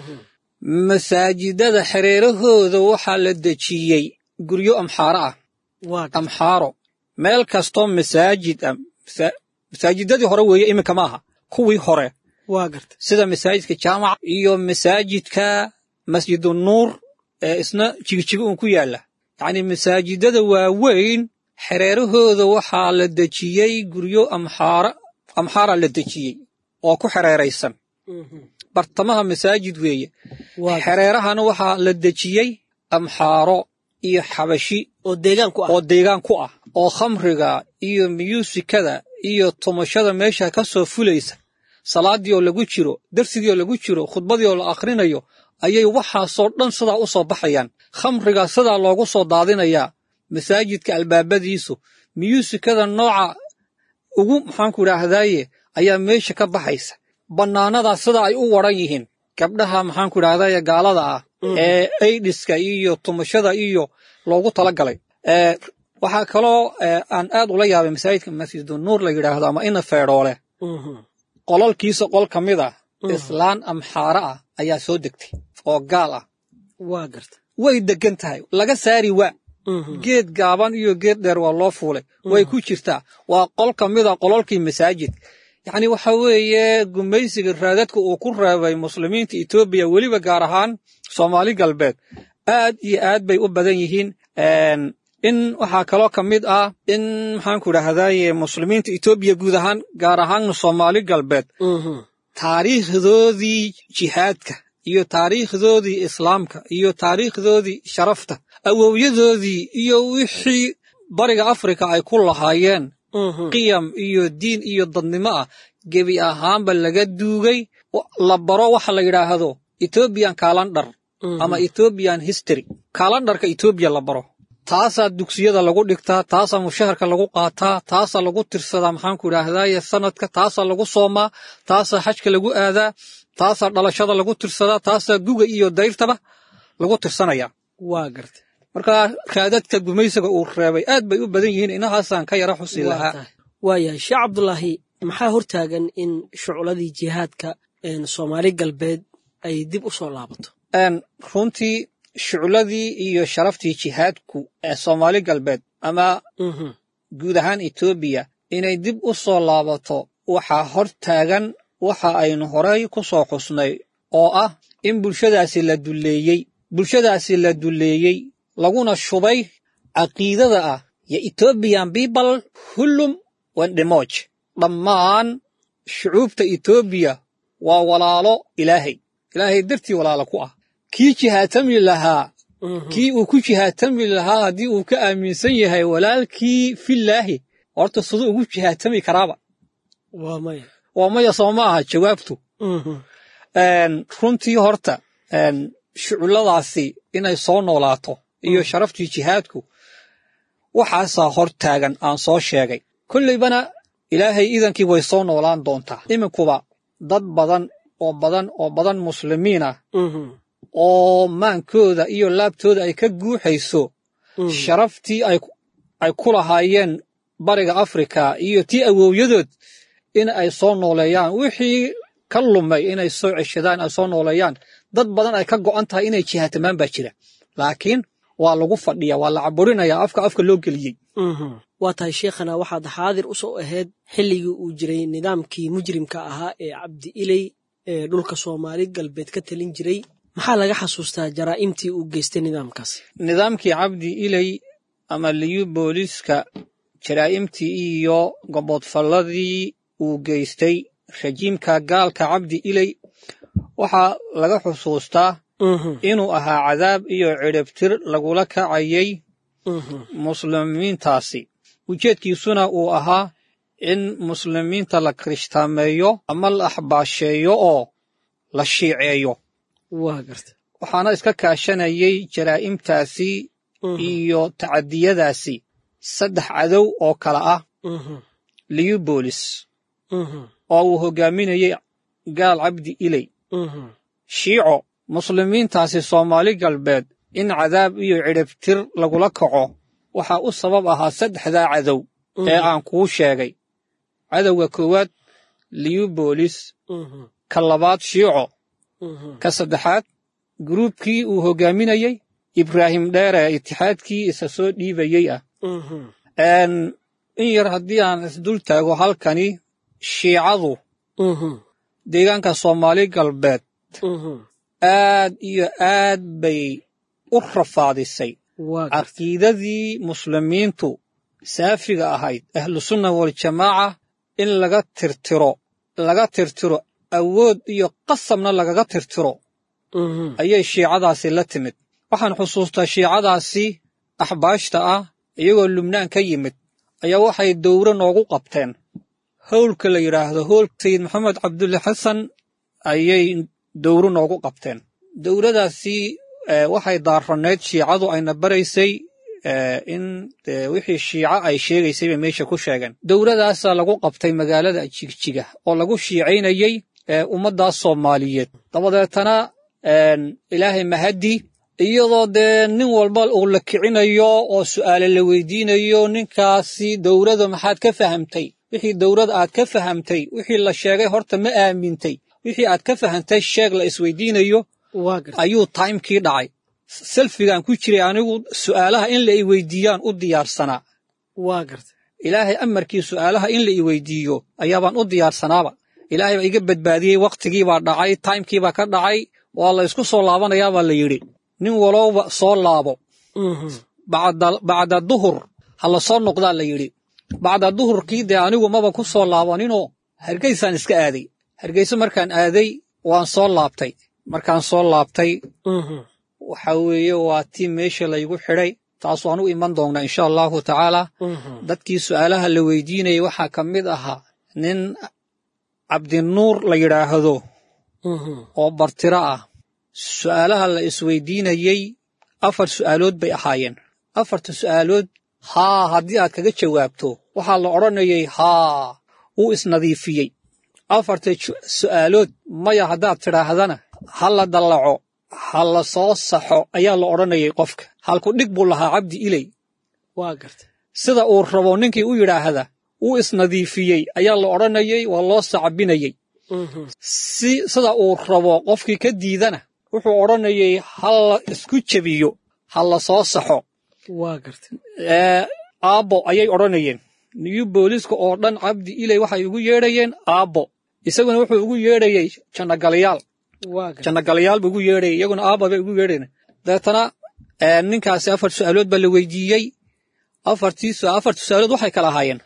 masaajidada xareerahooda waxa la dejiyay guryo amxaara ah amxaaro meel kasto masaajid am masaajidadii hore weeye imika maaha kuwii hore waa gartay sida masaajidka jaamac iyo masaajidka masjidun nuur ee isna Jigjiga uu ku yaala يعني مساجدada waaweyn xareerahooda waxa la dejiyay guryo amxaara amxaara la dejiyay oo ku xareeraysan bartamaha masaajid weeye xareerahana waxa la dejiyay amxaaro iyo xabashi oo deegaan ku ah oo deegaan ku ah oo khamriga iyo musikada iyo tumashada meesha ka soo fulaysa salaadii oo lagu jiro darsigii oo lagu jiro khudbadii oo la akhrinayo ayay waxaasoo dhan sidaa u soo baxayaan khamriga sidaa loogu soo daadinayaa masaajidka albaabadiisu miyuusikada nooca ugu maxaanku idhaahdaaye ayaa meesha ka baxaysa bannaanadaa sida ay u waran yihiin gabdhaha maxaanku idhahdaaye gaalada ah ee aidiska iyo tumashada iyo loogu talagalay waxaa kaloo aan aad ula yaabay masaajidka masjidu nuur la yidhaahdo ama ina feedhoole qolalkiisa qol ka mid ah islaan amxaara ah ayaa soo degtay oo gaal ah waa garta way degan tahay laga saari waa geed gaaban iyo geed dheer waa loo fuulay way ku jirtaa waa qol ka mid ah qolalkii masaajid yacni waxa weeye gumaysiga raadadka uu ku reebay muslimiinta Itoobiya weliba gaar ahaan Soomaali galbeed aad iyo aad bay u badan yihiin in waxaa kaloo ka mid ah in maxaanku idhahdaaye muslimiinta Itoobiya guud ahaan gaar ahaan Soomaali galbeed taariikhdoodii jihaadka iyo taariikhdoodii islaamka iyo taariikhdoodii sharafta awowyadoodii iyo wixii bariga Afrika ay ku lahaayeen qiyam iyo diin iyo dadnimo ah gebi ahaanba laga duugay la baro waxa la yidhaahdo Ethiopian calendar ama Ethiopian history calendarka Ethiopia la baro taasaa dugsiyada lagu dhigtaa taasaa mushaharka lagu qaataa taasaa lagu tirsadaa maxaanku idhaahdaaye sanadka taasaa lagu soomaa taasaa xajka lagu aadaa taasaa dhalashada lagu tirsadaa taasaa guga iyo dayrtaba lagu tirsanayaa waa garta marka raadadka gumaysiga uu reebay aad bay u badan yihiin inahaasaan ka yara xusi lahaa waayahay sheekh cabdulaahi maxaa hortaagan in shuculadii jihaadka Soomaali galbeed ay dib u soo laabato runtii shuculadii iyo sharaftii jihaadku ee Soomaali galbeed ama guud ahaan Itoobiya inay dib u soo laabato waxaa hortaagan waxa aynu horay ku soo xusnay oo ah in bulshadaasi la duleeyey bulshadaasi la duleeyey laguna shubay caqiidada ah ya Ethiopian people hullum wandemoj dhammaan shucuubta Ethiopia waa walaalo ilaahay ilaahay dartii walaalo ku ah kii jihaatami lahaa kii uu ku jihaatami lahaa haddii uu ka aaminsan yahay walaalkii filaahi horta siduu ugu jihaatami karaaba waa maya waa maya soo ma aha jawaabtu runtii horta shuculadaasi inay soo noolaato iyo sharaftii jihaadku waxaasaa hor taagan aan soo sheegay kullaybana ilaahay idankii way soo noolaan doontaa iminkuba dad badan oo badan oo badan muslimiin ah oo maankooda iyo laabtooda ay ka guuxayso sharaftii ay ku lahaayeen bariga Afrika iyo tii awowyadood in ay soo nooleeyaan wixii ka lumay inay soo ceshadaan ay soo nooleeyaan dad badan ay ka go'an tahay inay jihaatamaan baa jira laakiin waa lagu fadhiyaa waa la caburinayaa afka afka loo geliyey waa tahay sheekhana waxaad xaadir u soo ahayd xilligii uu jiray nidaamkii mujrimka ahaa ee cabdi ilay ee dhulka Soomaali galbeed ka talin jiray maxaa laga xasuustaa jaraa'imtii uu geystay nidaamkaas nidaamkii cabdi ilay ama liyu booliska jaraa'imtii iyo gobodfalladii uu geystay rajiimka gaalka cabdi ilay waxaa laga xusuustaa inuu ahaa cadaab iyo ciribtir lagula kacayay muslimiintaasi ujeedkiisuna uu ahaa in muslimiinta la kirishtameeyo ama la axbaasheeyo oo la shiiceeyo waa garta waxaana iska kaashanayay jaraa'imtaasi iyo tacadiyadaasi saddex cadow oo kala ah liyu boolis oo uu hogaaminayay gaal cabdi ilay shiico muslimiintaasi Soomaali galbeed in cadaab iyo ciribtir lagula kaco waxaa u sabab ahaa saddexdaa cadow ee aan kuu sheegay cadowga koowaad liyu boolis ka labaad shiico ka saddexaad gruubkii uu hogaaminayay Ibraahim Dheere itixaadkii isa soo dhiibayay ah in yar haddii aan isdul taago halkani shiicadu deegaanka Soomaali galbeed aad iyo aad bay u rafaadisay caqiidadii muslimiintu saafiga ahayd ahlu sunna wal jamaaca in laga tirtiro laga tirtiro awood iyo qasamna lagaga tirtiro ayay shiicadaasi la timid waxaan xusuustaa shiicadaasi axbaashta ah iyagoo Lubnaan ka yimid ayaa waxay dowro noogu qabteen howlka la yidhaahdo howlka sayid maxamed cabdulle xasan ayay dowro noogu qabteen dowradaasi waxay daarraneyd shiicadu ayna baraysay in wixii shiico ay sheegaysay bay meesha ku sheegeen dowladaasaa lagu qabtay magaalada jigjiga oo lagu shiicaynayey ummaddaas soomaaliyeed dabadeetana ilaahay mahadi iyadoo dee nin walba uu la kicinayo oo su'aale la weydiinayo ninkaasi dowladda maxaad ka fahamtay wixii dowlad aad ka fahamtay wixii la sheegay horta ma aamintay wixii aad ka fahamtay sheeg la isweydiinayo ayuu timekii dhacay selfigaan ku jiray anigu su'aalaha in la i weydiiyaan u diyaarsanaa waa gartay ilaahay amarkii su'aalaha in la i weydiiyo ayaabaan u diyaarsanaaba ilaahay baa iga badbaadiyey wakhtigii baa dhacay timekii baa ka dhacay waa la isku soo laabanayaa baa la yidhi nin walowba soo laabo bacda duhur ha la soo noqdaa la yidhi bacda duhurkii dee anigu maba ku soo laabaninoo hargeysaan iska aaday hargeyso markaan aaday waan soo laabtay markaan soo laabtay waxa weeye waa tii meesha laygu xidhay taas waan u iman doonnaa insha allahu tacaala dadkii su'aalaha la weydiinayay waxaa ka mid ahaa nin cabdinuur la yidhaahdo oo bartiro ah su'aalaha la isweydiinayey afar su'aalood bay ahaayeen afarta su'aalood haa haddii aad kaga jawaabto waxaa la odhanayay haa wuu isnadiifiyey afarta su'aalood maya haddaad tidhaahdana ha la dallaco ha la soo saxo ayaa la odhanayay qofka halku dhig buu lahaa cabdi iley waa gartay sida uu rabo ninkii u yidhaahda wuu isnadiifiyey ayaa la odhanayay waa loo sacbinayey si sida uu rabo qofkii ka diidana wuxuu odhanayay ha la isku jebiyo ha la soo saxo waa gartay aabbo ayay odhanayeen niyu booliiska oo dhan cabdi iley waxay ugu yeedhayeen aabbo isaguna wuxuu ugu yeedhayey jannagalayaal jannagalayaal buu ugu yeedhayay iyaguna aabba bay ugu yeedhayeen dabeetana ninkaasi afar su'aalood baa la weydiiyey afartii afarta su'aalood waxay kala ahaayeen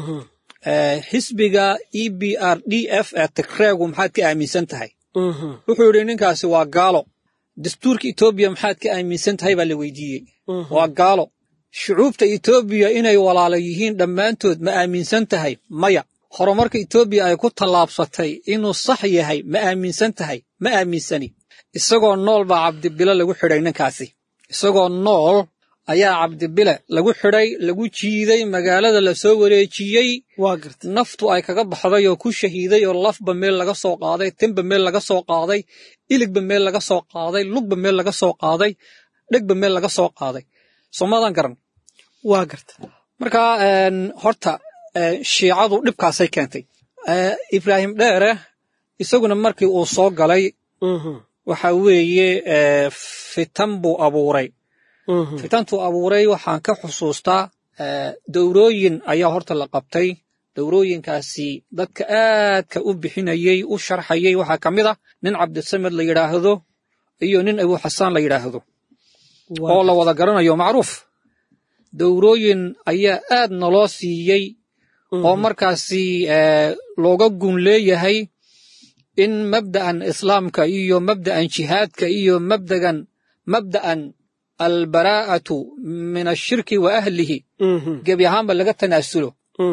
xisbiga e b r d f ee tigreegu maxaad ka aaminsan tahay wuxuu yidhi ninkaasi waa gaalo dastuurka etoobiya maxaad ka aaminsan tahay baa la weydiiyey waa gaalo shucuubta etoobiya inay walaalo yihiin dhammaantood ma aaminsan tahay maya horumarka etoobiya ay ku tallaabsatay inuu sax yahay ma aaminsan tahay ma aaminsani isagoo nool baa cabdibile lagu xidhay ninkaasi isagoo nool ayaa cabdibile lagu xidhay lagu jiiday magaalada la soo wareejiyey naftu ay kaga baxday oo ku shahiiday oo lafba meel laga soo qaaday tinba meel laga soo qaaday iligba meel laga soo qaaday lugba meel laga soo qaaday dhegba meel laga soo qaaday soomaadan garan waa garta marka horta shiicadu dhibkaasay keentay ibraahim dheere isaguna markii uu soo galay waxa weeye fitan buu abuuray fitantuu abuuray waxaan ka xusuustaa dowrooyin ayaa horta la qabtay dowrooyinkaasi dadka aadka u bixinayey u sharxayey waxaa ka mid ah nin cabdisamed la yidhaahdo iyo nin abu xasaan la yidhaahdo oo la wada garanayo macruuf dowrooyin ayaa aad naloo siiyey oo markaasi looga gun leeyahay in mabda'an islaamka iyo mabda'an jihaadka iyo mabdagan mabda'an albaraa'atu min ashirki wa ahlihi gebi ahaanba laga tanaasulo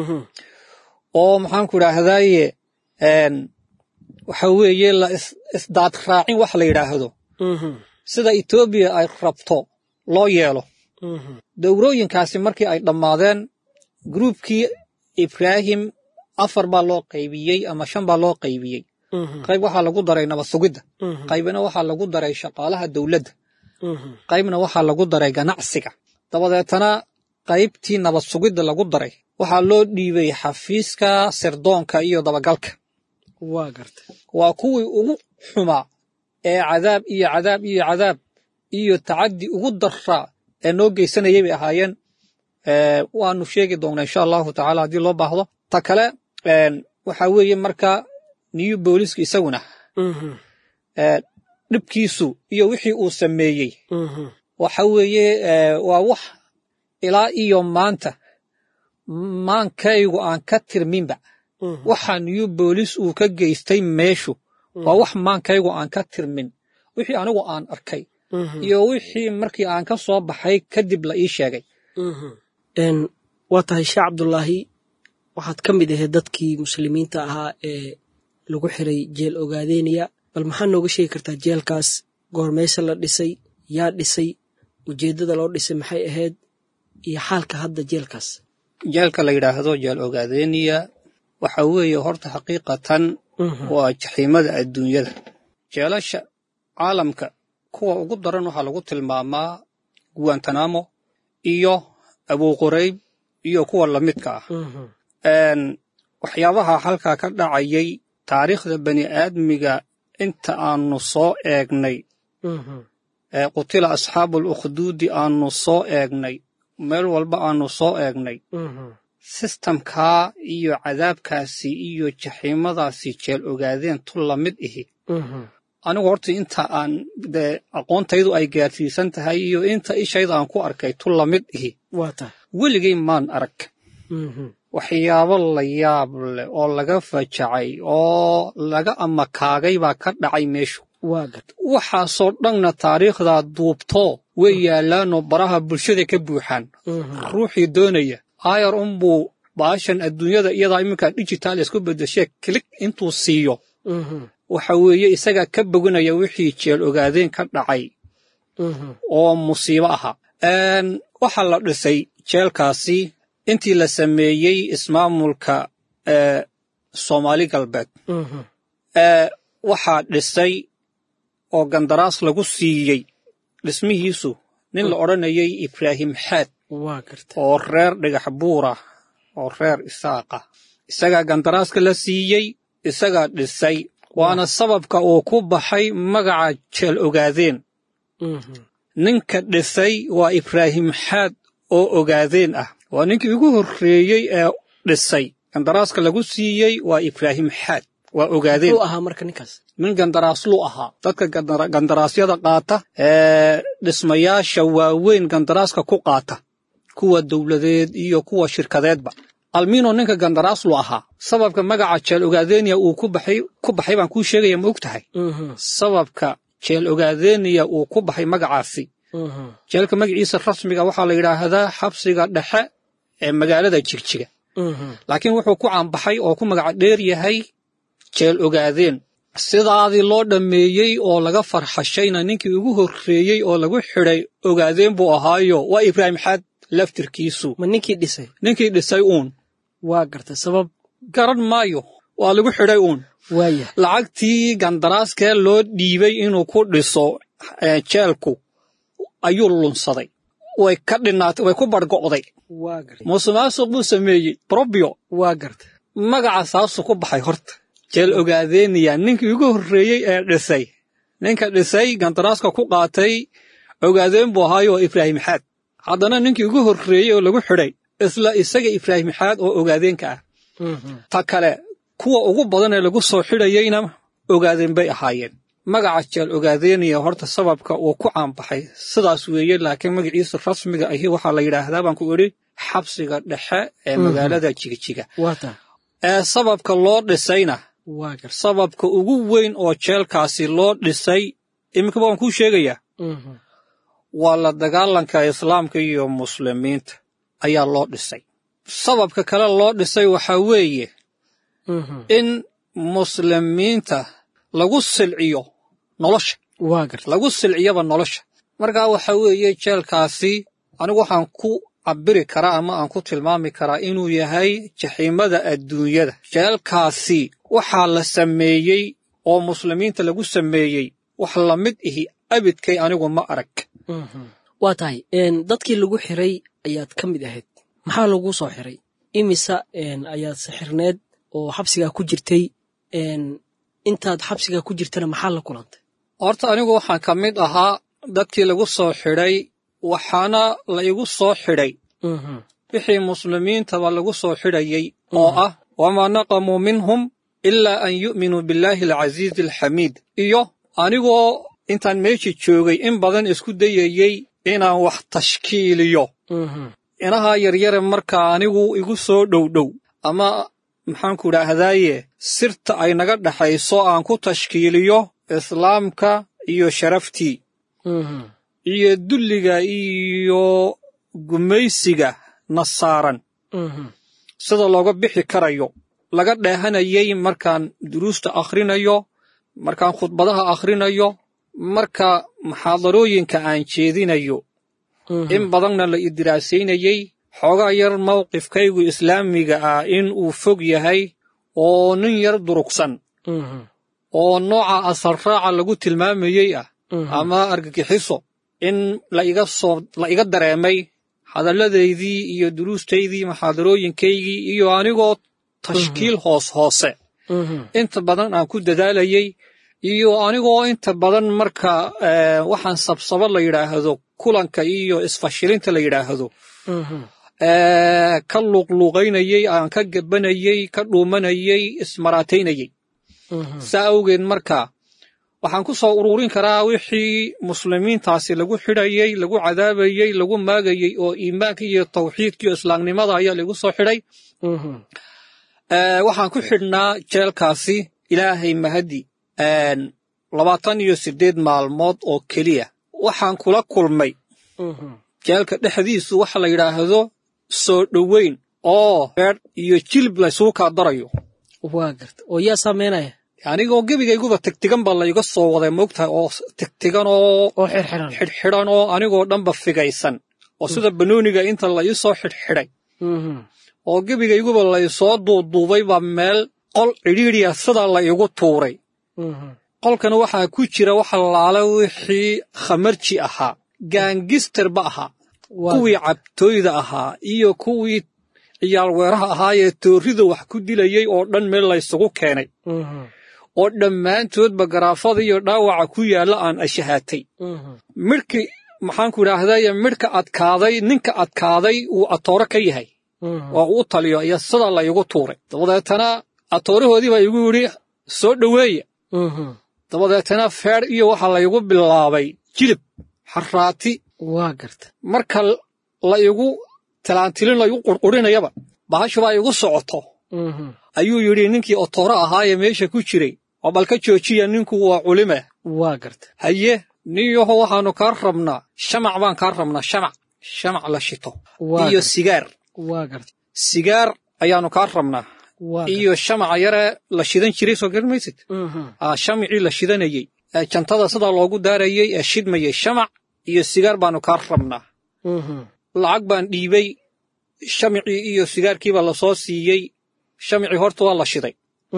oo maxaanku idhaahdaaye waxa weeye la isdaad raacin wax la yidhaahdo sida etoobiya ay rabto loo yeelo dowrooyinkaasi markii ay dhammaadeen gruubkii ibraahim afar baa loo qaybiyey ama shan baa loo qaybiyey qayb waxaa lagu daray nabad sugidda qaybna waxaa lagu daray shaqaalaha dowladda qaybna waxaa lagu daray ganacsiga dabadeetana qaybtii nabad sugidda lagu daray waxaa loo dhiibay xafiiska sirdoonka iyo dabagalka waa garta waa kuwii ugu xumaa ee cadaab iyo cadaab iyo cadaab iyo tacaddi ugu daraa ee noo geysanayay bay ahaayeen waanu sheegi doonnaa insha allahu tacaala haddii loo baahdo ta kale waxaa weeye marka niyu booliiska isaguna dhibkiisu iyo wixii uu sameeyey waxa weeye waa wax ilaa iyo maanta maankaygu aan ka tirminba waxa niyu booliis uu ka geystay meeshu waa wax maankaygu aan ka tirmin wixii anigu aan arkay iyo wixii markii aan ka soo baxay kadib la ii sheegay waa tahay sheekh cabdulaahi waxaad ka mid ahayd dadkii muslimiinta ahaa ee lagu xiray jeel Ogaadeniya bal maxaa nooga sheegi kartaa jeelkaas goormaysa la dhisay yaa dhisay ujeedada loo dhisay maxay ahayd iyo xaalka hadda jeelkaas jeelka la yiraahdo jeel Ogaadeniya waxa weeye horta xaqiiqatan waa jaxiimada adduunyada jeelasha caalamka kuwa ugu daran waxa lagu tilmaamaa Guantanamo iyo Abu Ghraib iyo kuwa la midka ah een waxyaabaha halka ka dhacayay taariikhda bani aadmiga inta aanu soo eegnay ee qutila asxaabul ukhdud aanu soo eegnay meel walba aanu soo eegnay systemka iyo cadaabkaasi iyo jaxiimadaasi jeel Ogaadeen tu la mid ihi anigu horta inta aan de aqoontaydu ay gaarsiisan tahay iyo inta ishayda aan ku arkay tu la mid ihi waata weligay maan arag waxyaabo la yaab leh oo laga fajacay oo laga amakaagay baa ka dhacay meeshu waagat waxa soo dhanna taariikhda duubto way yaalaan oo baraha bulshada ka buuxaan ruuxii doonaya ayar umbu baashan adduunyada iyada iminka digital isku bedeshay click intuu siiyo waxa weeye isaga ka boganaya wixii jeel Ogaadeen ka dhacay oo musiibo aha een waxa la dhisay jeelkaasi intii la sameeyay ismaamulka ee Soomaali galbeed ee waxa dhisay oo gandaraas lagu siiyay dhismihiisu nin la oranayay Ibrahim Xaad waa karta oo reer dhagax buura oo reer Isaaqa isaga gandaraaska la siiyay isaga dhisay waana sababka uu ku baxay magaca jeel Ogaadeen ninka dhisay waa Ibrahim Xaad oo Ogaadeen ah waa ninkii ugu horreeyay ee dhisay gandaraaska lagu siiyay waa Ibrahim Xaad waa Ogaadeen oo aha marka ninkaas min gandaraas lu ahaa dadka gandaraasyada qaata ee dhismayaasha waaweyn gandaraaska ku qaata kuwa dawladeed iyo kuwa shirkadeedba almino ninka gandaraas lu ahaa sababka magaca jeel Ogaadeniya uu ku baxay ku baxay baan ku sheegaya ma ogtahay sababka jeel Ogaadeniya uu ku baxay magacaasi jeelka magaciisa rasmiga waxa la yiraahdaa xabsiga dhexe ee magaalada Jigjiga laakiin wuxuu ku caan baxay oo ku magac dheer yahay jeel Ogaadeen sidaadii loo dhameeyay oo laga farxashayna ninkii ugu horreeyay oo lagu xiray Ogaadeen buu ahaayo waa Ibrahim Xaad laftirkiisu ma ninkii dhisay ninkii dhisay uun waa garta sabab garan maayo waa lagu xiray uun waaya lacagtii gandaraaska loo dhiibay inuu ku dhiso jeelku ayuu lunsaday way ka dhinaatay way ku bargo'day waa garta musuqmaasuq buu sameeyay probio waa garta magaca saasu ku baxay horta jeel Ogaadeniya ninkii ugu horreeyay ee dhisay ninka dhisay gandaraaska ku qaatay Ogaadeen buu ahaayo Ibrahim Xaad haddana ninkii ugu horreeyay oo lagu xiray isla isaga Ibrahim Xaad oo Ogaadeenka ah ta kale kuwa ugu badan ee lagu soo xirayayna Ogaadeen bay ahaayeen magaca jeel Ogaadeniya horta sababka uu ku caan baxay sidaas weeye laakiin magaciisa rasmiga ahi waxa la yiraahdaa baan ku iri xabsiga dhexe ee magaalada Jigjiga waata ee sababka loo dhisayna waa gar sababka ugu weyn oo jeelkaasi loo dhisay imika baan ku sheegaya waa la dagaalanka islaamka iyo muslimiinta ayaa loo dhisay sababka kale loo dhisay waxa weeye in muslimiinta lagu silciyo nolosha waa gar lagu silciyaba nolosha marka waxa weeye jeelkaasi anigu waxaan ku cabiri karaa ama aan ku tilmaami karaa inuu yahay jaxiimada adduunyada jeelkaasi waxa la sameeyay oo muslimiinta lagu sameeyay wax la mid ihi abidkay anigu ma arag waa tahay een dadkii lagu xiray ayaad ka mid ahayd maxaa lagu soo xiray imisa een ayaad sixirneed oo xabsiga ku jirtay een intaad xabsiga ku jirtana maxaa la kulantay horta anigu waxaan ka mid ahaa dadkii lagu soo xiray waxaana la igu soo xiray wixii muslimiinta ba lagu soo xirayay oo ah wama naqamu minhum illa an yu'minu billahi al-aziz al-hamid iyo anigoo intaan meeshi joogay in badan isku dayayay inaan wax tashkiiliyo inaha yaryar marka anigu igu soo dhowdhow ama maxaan ku raahdaye sirta ay naga dhaxayso aan ku tashkiiliyo islaamka iyo sharaftii iyo dulliga iyo gumaysiga nasaaran sida looga bixi karayo laga dheehanayay markaan duruusta akhrinayo markaan khudbadaha akhrinayo marka muxaadarooyinka aan jeedinayo in badanna la idiraasaynayay xoogaa yar mawqifkaygu islaamiga ah in uu fog yahay oo nin yar durugsan oo nooca asal raaca lagu tilmaamayey ah ama argagixiso in la iga soo la iga dareemay hadalladaydii iyo duruustaydii muxaadarooyinkaygii iyo anigoo tashkiil hoos hoose inta badan aan ku dadaalayay iyo anigoo inta badan marka waxaan sabsaba la yidhaahdo kulanka iyo isfashilinta la yidhaahdo ka luuqluuqaynayey aan ka gabanayey ka dhuumanayey ismaraataynayey saa awgeed marka waxaan ku soo ururin karaa wixii muslimiintaasi lagu xidhayey lagu cadaabayey lagu maagayey oo iimaanka iyo tawxiidka iyo islaamnimada ayaa lagu soo xidhay waxaan ku xidhnaa jeelkaasi ilaahay mahadi labaatan iyo siddeed maalmood oo keliya waxaan kula kulmay jeelka dhexdiisu waxa la yidhaahdo soo dhoweyn oo beedh iyo jilib laysugu kaa darayo waa garta oo yaa samaynaya anigoo gebigayguba tegtigan baa layga soo waday moogtahay oo tegtigan oo xidhxidhan oo anigoo dhanba figaysan oo sida banooniga inta la ii soo xidhxidhay oo gebigayguba laysoo duuduubay baa meel qol cidhiidhiya sidaa la igu tuuray qolkana waxaa ku jira waxa laala wixii khamarji ahaa gaangisterba ahaa kuwii cabtooyda ahaa iyo kuwii ciyaal weeraha ahaayee toorrida wax ku dilayey oo dhan meel laysugu keenay oo dhammaantoodba garaafada iyo dhaawaca ku yaalla aan ashahaatay midhkii maxaanku idhaahdaye midhka adkaaday ninka adkaaday uu atooro ka yahay oo uu taliyo iyo sida la igu tuuray dabadeetana atoorahoodii baa igu yidhi soo dhoweeya dabadeetana feer iyo waxa laygu bilaabay jilib xarraati waa garta marka la igu talaantilin la igu qurqurinayaba bahashubaa igu socoto ayuu yidhi ninkii otooro ahaayee meesha ku jiray oo bal ka joojiya ninku waa culime waa garta haye ninyaho waxaannu kaa rabnaa shamac baan kaa rabnaa shamac shamac la shito iyo sigaar waa garta sigaar ayaannu kaa rabnaa iyo shamaca yare la shidan jiray soo garan maysid shamicii la shidanayey jantada sidaa loogu daarayey ee shidmayey shamac iyo sigaar baannu kaa rabnaa lacag baan dhiibay shamicii iyo sigaarkiiba la soo siiyey shamicii horta waa la shiday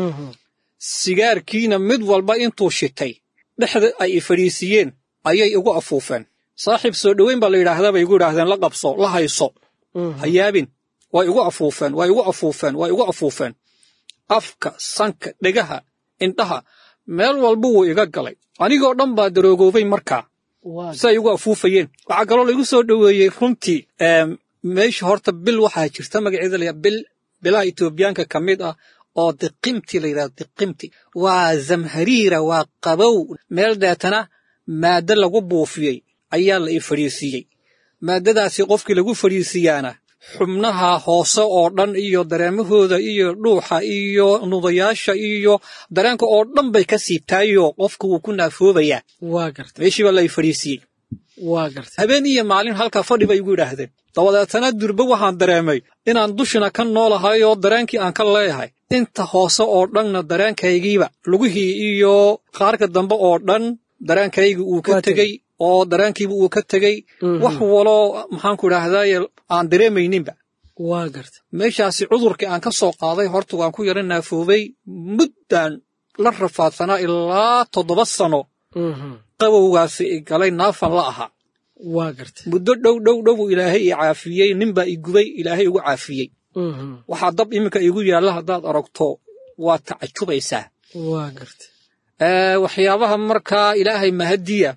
sigaarkiina mid walba intuu shitay dhexda ay i fadhiisiiyeen ayay igu afuufeen saaxiib soo dhoweyn baa la yidhaahdaa bay igu yidhaahdeen la qabso la hayso ha yaabin waa igu afuufeen waa igu afuufeen waa igu afuufeen afka sanka dhegaha indhaha meel walba wuu iga galay anigoo dhan baa daroogoobay markaa say igu afuufayeen waxaa kaloo laigu soo dhoweeyey runtii meesha horta bil waxaa jirta magaceeda layaa bil bilaha etoobiyaanka ka mid ah oo diqimti la yidhahdo diqimti waa zamhariira waa qabow meel deetana maaddo lagu buufiyey ayaa la ii fadhiisiiyey maaddadaasi qofkii lagu fadhiisiiyaana xubnaha hoose oo dhan iyo dareemahooda iyo dhuuxa iyo nudayaasha iyo dareenka oo dhan bay ka siibtaayoo qofka wuu ku naafoobayaa waa garta meeshii baa la ii fadhiisiiyey waa garta habeen iyo maalin halkaa fadhi bay igu yidhaahdeen dabadeetana durba waxaan dareemay inaan dushina ka noolahay oo dareenkii aan ka leeyahay inta hoose oo dhanna dareenkaygiiba lugihii iyo qaarka dambe oo dhan dareenkaygii uu ka tegey oo dareenkiiba uu ka tegey wax waloo maxaanku idhaahdaye aan dareemayninba waa garta meeshaasi cudurkii aan ka soo qaaday horta waan ku yara naafoobay muddaan la rafaadsanaa ilaa toddoba sano qabowgaasi i galay naafan la ahaa waa garta muddo dhow dhow dhowuu ilaahay i caafiyey ninbaa i gubay ilaahay igu caafiyey waxaa dab iminka igu yaalla haddaad aragto waad tacajubaysaa waa garta waxyaabaha markaa ilaahay mahadiya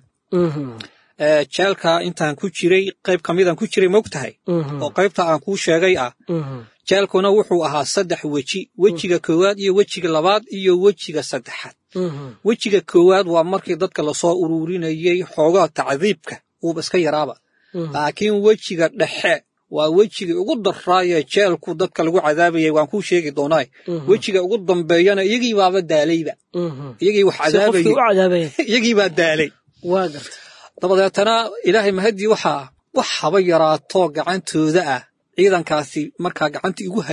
jeelka intaan ku jiray qayb ka midaan ku jiray moog tahay oo qaybta aan kuu sheegay ah jeelkuna wuxuu ahaa saddex weji wejiga koowaad iyo wejiga labaad iyo wejiga saddexaad wejiga koowaad waa markii dadka lasoo ururinayey xoogaa tacdiibka uuba iska yaraaba laakiin wejiga dhexe waa wejigii ugu darraayee jeelku dadka lagu cadaabayay waan kuu sheegi doonaa wejiga ugu dambeeyana iyagii baaba daalayba iyagii wax cadaabayey iyagii baa daalay waa garta dabadeetana ilaahay mahadii waxaa wax haba yaraato gacantooda ah ciidankaasi markaa gacanta igu hayey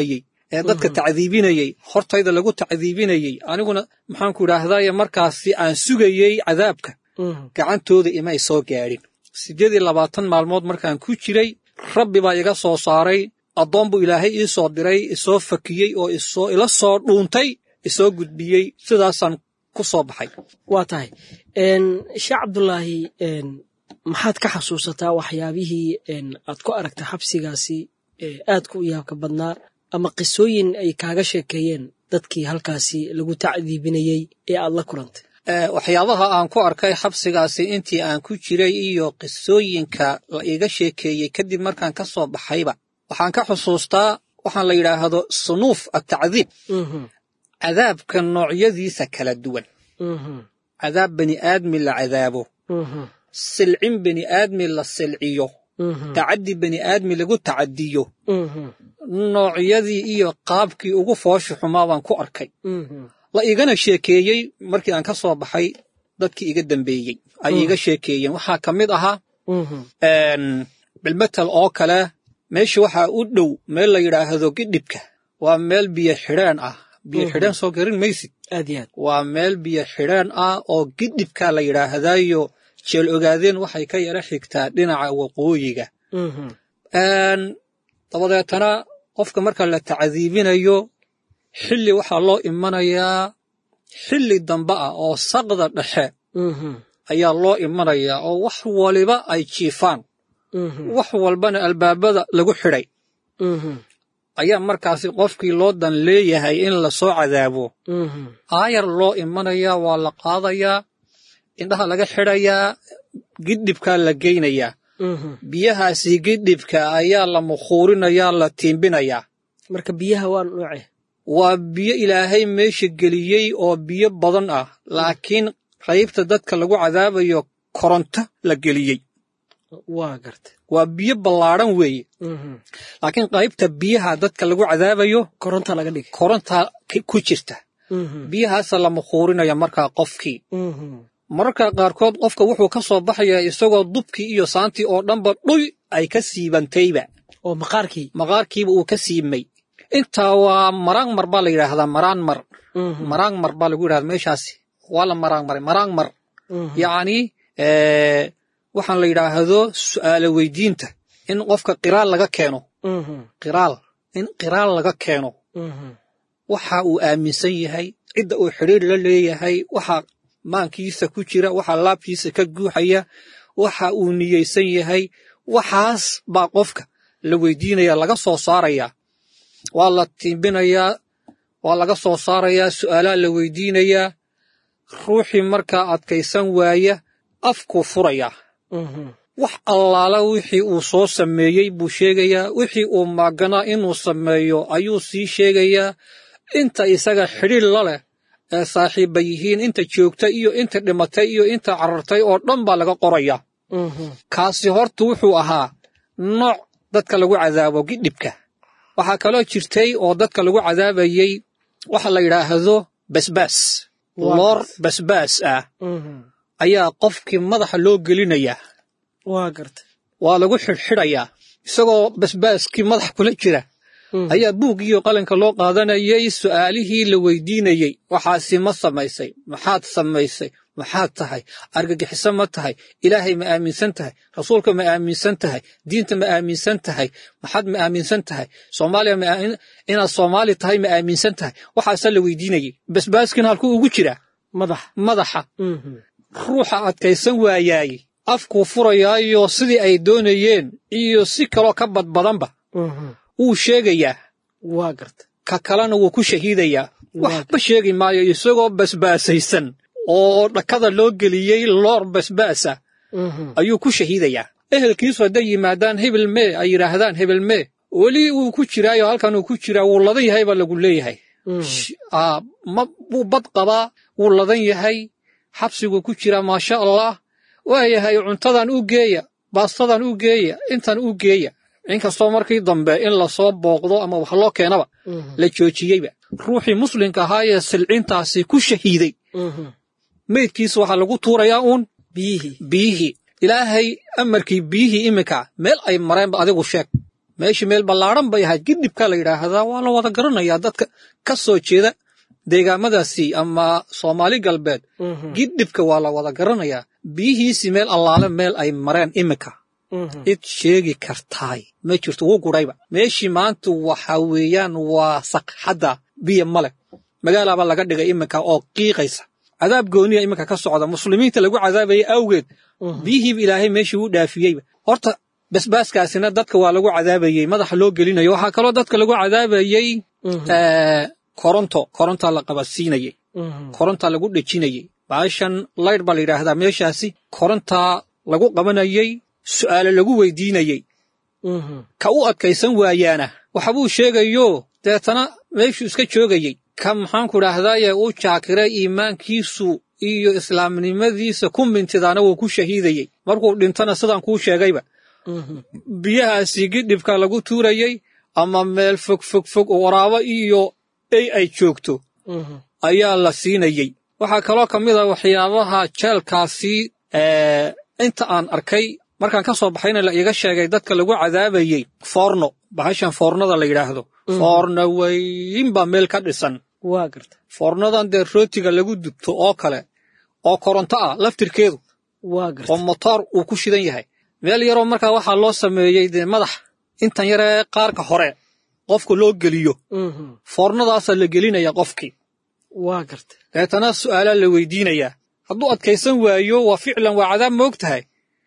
ee dadka tacdiibinayay hortayda lagu tacdiibinayay aniguna maxaan ku yiraahdaa markaasi aan sugayay cadaabka gacantooda imay soo gaarin siddeed iyo labaatan maalmood markaan ku jiray rabbi baa iga soo saaray adoon buu ilaahay ii soo diray isoo fakiyey oo isoo ila soo dhuuntay isoo gudbiyey sidaasaan ku soo baxay waa tahay een sheekh Cabdullaahi een maxaad ka xasuusataa waxyaabihii een aad ku aragtay xabsigaasi ee aad ku yaabka badnaa ama qisooyin ay kaaga sheekeeyeen dadkii halkaasi lagu tacdiibinayay ee aad la kulantay ee waxyaabaha aan ku arkay xabsigaasi intii aan ku jiray iyo qisooyinka la iga sheekeeyay kadib markaan ka soo baxayba waxaan ka xusuustaa waxaan la yiraahdo sunuuf at-ta'dib cadaabka noocyadiisa kala duwan cadaab bani aadmi la cadaabo silcin bani aadmi la silciyo tacaddi bani aadmi lagu tacadiyo noocyadii iyo qaabkii ugu foosho xumaa baan ku arkay la igana sheekeeyey markii aan ka soo baxay dadkii iga dambeeyey ay iga sheekeeyeen waxaa ka mid ahaa bilmetal oo kale meesha waxaa u dhow meel la yidhaahdo gidhibka waa meel biyo xidhaan ah biyo xidhaan soo garin maysid aad iyo aad waa meel biyo xidhaan ah oo gidhibka la yidhaahdaayo jeel ogaadeen waxay ka yara xigtaa dhinaca waqooyiga dabadeetana qofka marka la tacdiibinayo xilli waxaa loo imanayaa xilli dambe ah oo saqda dhexe ayaa loo imanayaa oo wax waliba ay jiifaan wax walbana albaabada lagu xidhay ayaa markaasi qofkii loo dan leeyahay in la soo cadaabo aayar loo imanayaa waa la qaadayaa indhaha laga xidhayaa gidhibkaa la geynayaa biyahaasi gidhibka ayaa la mukhuurinayaa la tiimbinayaa marka biyaha waa nooce waa biyo ilaahay meesha geliyey oo biyo badan ah laakiin qaybta dadka lagu cadaabayo koronto la geliyey waa gartay waa biyo ballaaran weeye laakiin qaybta biyaha dadka lagu cadaabayo koronto laga dhigay koronta ku jirta biyahaas la mukhuurinaya markaa qofkii mararka qaarkood qofka wuxuu ka soo baxayaa isagoo dubkii iyo saantii oo dhanba dhuy ay ka siibantayba oo maqaarkii maqaarkiiba uu ka siibmay intaa waa maraan mar baa la yidhaahdaa maraan mar maraan mar baa lagu yidhahdaa meeshaasi waa la maraan maray maraan mar yacni waxaan la yidhaahdo su'aalo weydiinta in qofka qiraal laga keeno qiraal in qiraal laga keeno waxa uu aaminsan yahay cidda uu xiriir la leeyahay waxa maankiisa ku jira waxa laabkiisa ka guuxaya waxa uu niyeysan yahay waxaas baa qofka la weydiinaya laga soo saaraya waa la tiimbinayaa waa laga soo saarayaa su'aalaha la weydiinayaa ruuxii markaa adkaysan waaya afku furaya wax allaala wixii uu soo sameeyey buu sheegayaa wixii uu maaganaa inuu sameeyo ayuu sii sheegayaa inta isaga xidhiir la leh ee saaxiibba yihiin inta joogta iyo inta dhimatay iyo inta carartay oo dhan baa laga qorayaa kaasi horta wuxuu ahaa nooc dadka lagu cadaabo gidhibka waxaa kaloo jirtay oo dadka lagu cadaabayey waxa la yidhaahdo basbaas loor basbaas ah ayaa qofkii madaxa loo gelinayaa waa gartay waa lagu xidhxidhayaa isagoo basbaaskii madax kula jira ayaa buug iyo qalinka loo qaadanayay su'aalihii la weydiinayey waxaasi ma samaysay maxaad samaysay maxaad tahay argagixiso ma tahay ilaahay ma aaminsan tahay rasuulka ma aaminsan tahay diinta ma aaminsan tahay maxaad ma aaminsan tahay soomaaliya ma inaad soomaali tahay ma aaminsan tahay waxaasa la weydiinayey basbaaskiina halkuu ugu jiraa madax madaxa ruuxa adkaysan waayaay afkuu furayaayo sidii ay doonayeen iyo si kaloo ka badbadanba wuu sheegayaa waa garta ka kalena wuu ku shahiidayaa waxba sheegi maayo isagoo basbaasaysan oo dhakada loo geliyey loor basbaasa ayuu ku shahiidayaa ehelkiisu hadday yimaadaan hebel mee ay yidhaahdaan hebel mee weli wuu ku jiraayo halkan uu ku jiraa wuu ladan yahay baa lagu leeyahay ma wuu bad qabaa wuu ladan yahay xabsiguu ku jiraa maasha allah waayahay cuntadan u geeya baastadan u geeya intan u geeya inkastoo markii dambe in la soo booqdo ama wax loo keenaba la joojiyeyba ruuxii muslimka ahaa ee silcintaasi ku shahiiday meydkiisa waxaa lagu tuurayaa uun biyihii biyihii ilaahay amarkii biyihii iminka meel ay mareenba adigu sheeg meeshii meel ballaaran bay ahayd gidibka la yidhaahdaa waa la wada garanayaa dadka ka soo jeeda deegaamadaasi ama Soomaali galbeed gidibka waa la wada garanayaa biyihiisi meel allaale meel ay mareen imika id sheegi kartaay ma jirto wuu gurayba meeshii maanta waxa weeyaan waa saqxada biyo male magaalaba laga dhigay imika oo qiiqaysa cadaab gooniya imika ka socda muslimiinta lagu cadaabayay awgeed biyihii ilaahay meeshii uu dhaafiyay horta basbaaskaasina dadka waa lagu cadaabayay madaxa loo gelinayo waxa kale oo dadka lagu cadaabayay ee koronto koronto la qabasiinayay koronto lagu dhajinayay baashan light bal yiraahdaa meeshaasi koronto lagu qabanayay su'aalo lagu weydiinayay ka u adkaysan waayaana waxa uu sheegayo deetana meeshu iska joogayay ka maxaan ku raahdaa uu jaakiray iimaankiisu iyo islaamnimadiisa ku mintidaana uu ku shahiidayay markuu dhintana sidaan ku sheegayba biyahaasi gidibka lagu tuurayay ama meel fog fog fog oo waraabo iyo ay ay joogto ayaa la siinayay waxa kale oo kamid ah waxyaabaha jeelkaasi ee inta aan arkay markaan ka soo baxayna la iga sheegay dadka lagu cadaabayay foorno bahashan foornada la yiraahdo foorno weyn ba meel ka dhisan waa garta foornadan de rootiga lagu dubto oo kale oo koronto ah laftirkeedu waa garta oo motor uu ku shidan yahay meel yar oo markaa waxa loo sameeyay de madax intan yar ee qaarka hore qofku loo geliyo foornadaas la gelinaya qofkii waa garta deetana su'aalo la weydiinaya hadduu adkaysan waayo waa ficlan waa cadaab moogtahay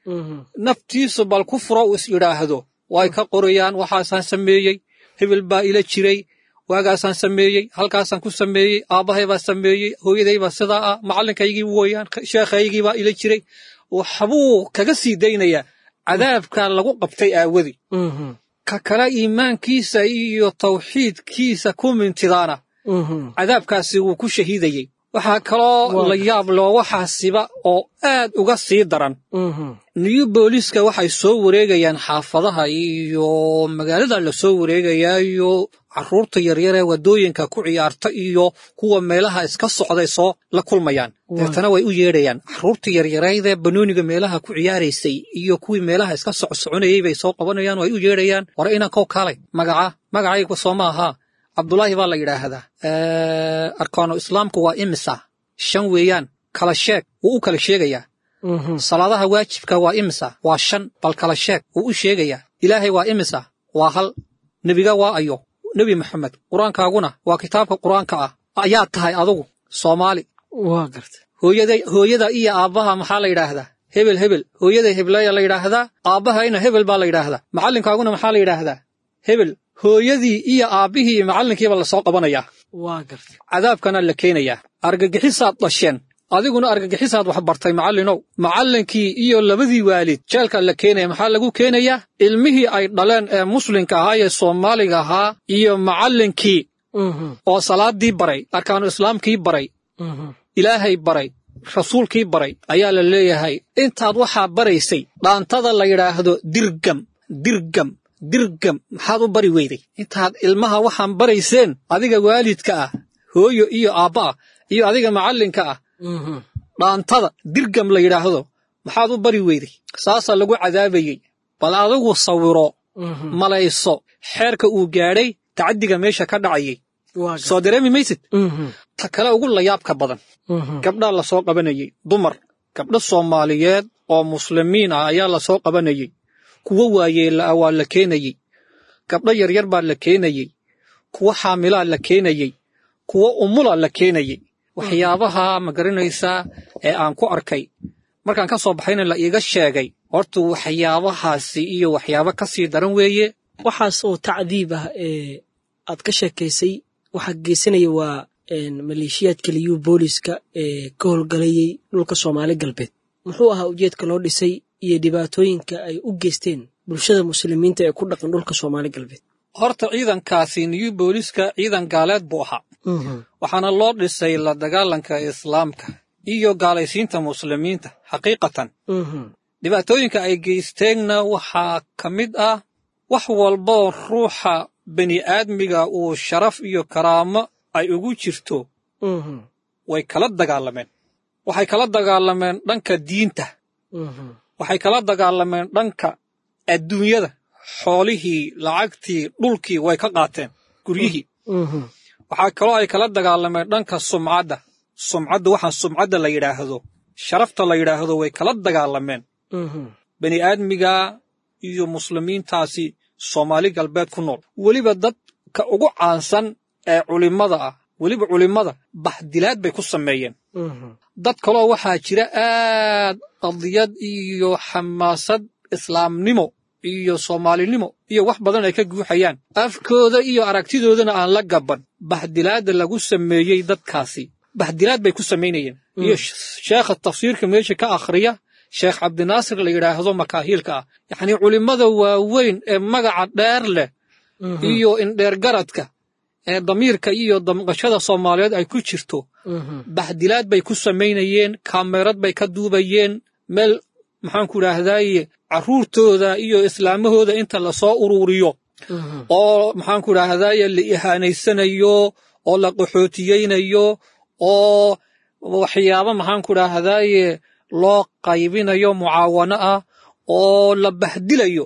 naftiisu bal ku furo is yiraahdo way ka qorayaan waxaasaan sameeyay hebel baa ila jiray waagaasaan sameeyay halkaasaan ku sameeyay aabahay baa sameeyay hooyaday baa sidaa ah macalinkaygii wooyaan sheekhaygii baa ila jiray waxbuu kaga sii daynaya cadaabka lagu qabtay aawadi ka kala iimaankiisa iyo tawxiidkiisa ku mintidaana cadaabkaasi wuu ku shahiidayay waxa kaloo la yaab loo waxaasiba oo aad uga sii daran new booliska waxay soo wareegayaan xaafadaha iyo magaalada la soo wareegayo caruurta yaryar ee wadooyinka ku ciyaarta iyo kuwa meelaha iska socday soo la kulmayaan deetana way u yeedhayaan caruurta yaryarayda banooniga meelaha ku ciyaaraysay iyo kuwii meelaha iska soconayay bay soo qabanayaan way u yeedhayaan war inaan koo kaalay magaca magacaygu Soomaha Abdullahi baa la yiraahdaa ee arkaano islaamku waa imisa shan weeyaan kala sheeg uu u kala sheegayaa salaadaha waajibka waa imisa waa shan bal kala sheeg uu u sheegayaa ilaahay waa imisa waa hal nabiga waa ayo nabi maxamed quraankaaguna waa kitaabka quraanka ah ayaa tahay adigu Soomaali waa gartay hooyada hooyada iyo aabaha maxaa la yiraahdaa hebel hebel hooyada heblaya la yiraahdaa aabahayna hebel baa la yiraahdaa macalinkaaguna maxaa la yiraahdaa hebel hooyadii iyo aabihii macalinkiiba la soo qabanaya waa gartay cadaabkana la keenaya argagixisaad dhasheen adiguna argagixisaad wax bartay macallinow macallinkii iyo labadii waalid jeelka la keenay maxaa lagu keenaya ilmihii ay dhaleen ee muslimka ahaa ee Soomaaliga ahaa iyo macallinkii oo salaadii baray arkaanu islaamkii baray ilaahay baray rasuulkii baray ayaa la leeyahay intaad waxa baraysay dhaantada la yiraahdo dirgam dirgam dirgam maxaad u bari weyday intaad ilmaha waxaan barayseen adiga waalidka ah hooyo iyo aabba iyo adiga macallinka ah dhaantada dirgam la yiraahdo maxaad u bari weyday saasa lagu cadaabayay bal adigu sawiro malayso xeerka uu gaaray tacadiga meesha ka dhacayay soo dareemi maysid ta kale ugu la yaabka badan gabdha la soo qabanayay dumar gabdha Soomaaliyeed oo muslimiin ah ayaa la soo qabanayay kuwa waayeel ah waa la keenayay gabdha yar yar baa la keenayay kuwa xaamila la keenayay kuwa umula la keenayay waxyaabaha ma garanaysaa ee aan ku arkay markaan ka soo baxayna la iiga sheegay horta waxyaabahaasi iyo waxyaabo ka sii daran weeye waxaas oo tacdiib ah ee aad ka sheekaysay waxa geysanaya waa maleeshiyaadka liyu booliska ee ka howlgalayay dhulka Soomaali galbeed muxuu ahaa ujeedka loo dhisay iyo dhibaatooyinka ay u geysteen bulshada muslimiinta ee ku dhaqan dhulka Soomaali galbeed horta ciidankaasi new booliska ciidan gaaleed buu ahaa waxaana loo dhisay la dagaalanka islaamka iyo gaalaysiinta muslimiinta xaqiiqatan dhibaatooyinka ay geysteenna waxaa ka mid ah wax walba ruuxa bani aadmiga uu sharaf iyo karaamo ay ugu jirto way kala dagaalameen waxay kala dagaalameen dhanka diinta waxay kala dagaalameen dhanka adduunyada xoolihii lacagtii dhulkii way ka qaateen guryihii waxaa kaloo ay kala dagaalameen dhanka sumcadda sumcadda waxaa sumcadda la yidhaahdo sharafta la yidhaahdo way kala dagaalameen bani aadmiga iyo muslimiintaasi Soomaali galbeed ku nool weliba dadka ugu caansan ee culimada ah weliba culimada baxdilaad bay ku sameeyeen dad kaloo waxaa jira aad qadiyad iyo xamaasad islaamnimo iyo Soomaalinimo iyo wax badan ay ka guuxayaan afkooda iyo aragtidoodana aan la gaban baxdilaad lagu sameeyay dadkaasi baxdilaad bay ku sameeyeen iyo sheekha tafsiirka meesha ka akhriya sheekh Cabdinaasir la yiraahdo makaahilka yani culimada waaweyn ee magaca dheer leh iyo in dheer garadka ee damiirka iyo damqashada Soomaaliyeed ay ku jirto baxdilaad bay ku sameeyeen kaamirad bay ka duubayeen meel maxaan ku raahday caruurtooda iyo islaamahooda inta la soo ururiyo oo maxaan ku raahday la ihaanaysanayo oo la qaxootiyeynayo oo waxyaabo maxaan ku raahday loo qaybinayo mucaawano ah oo la bahdilayo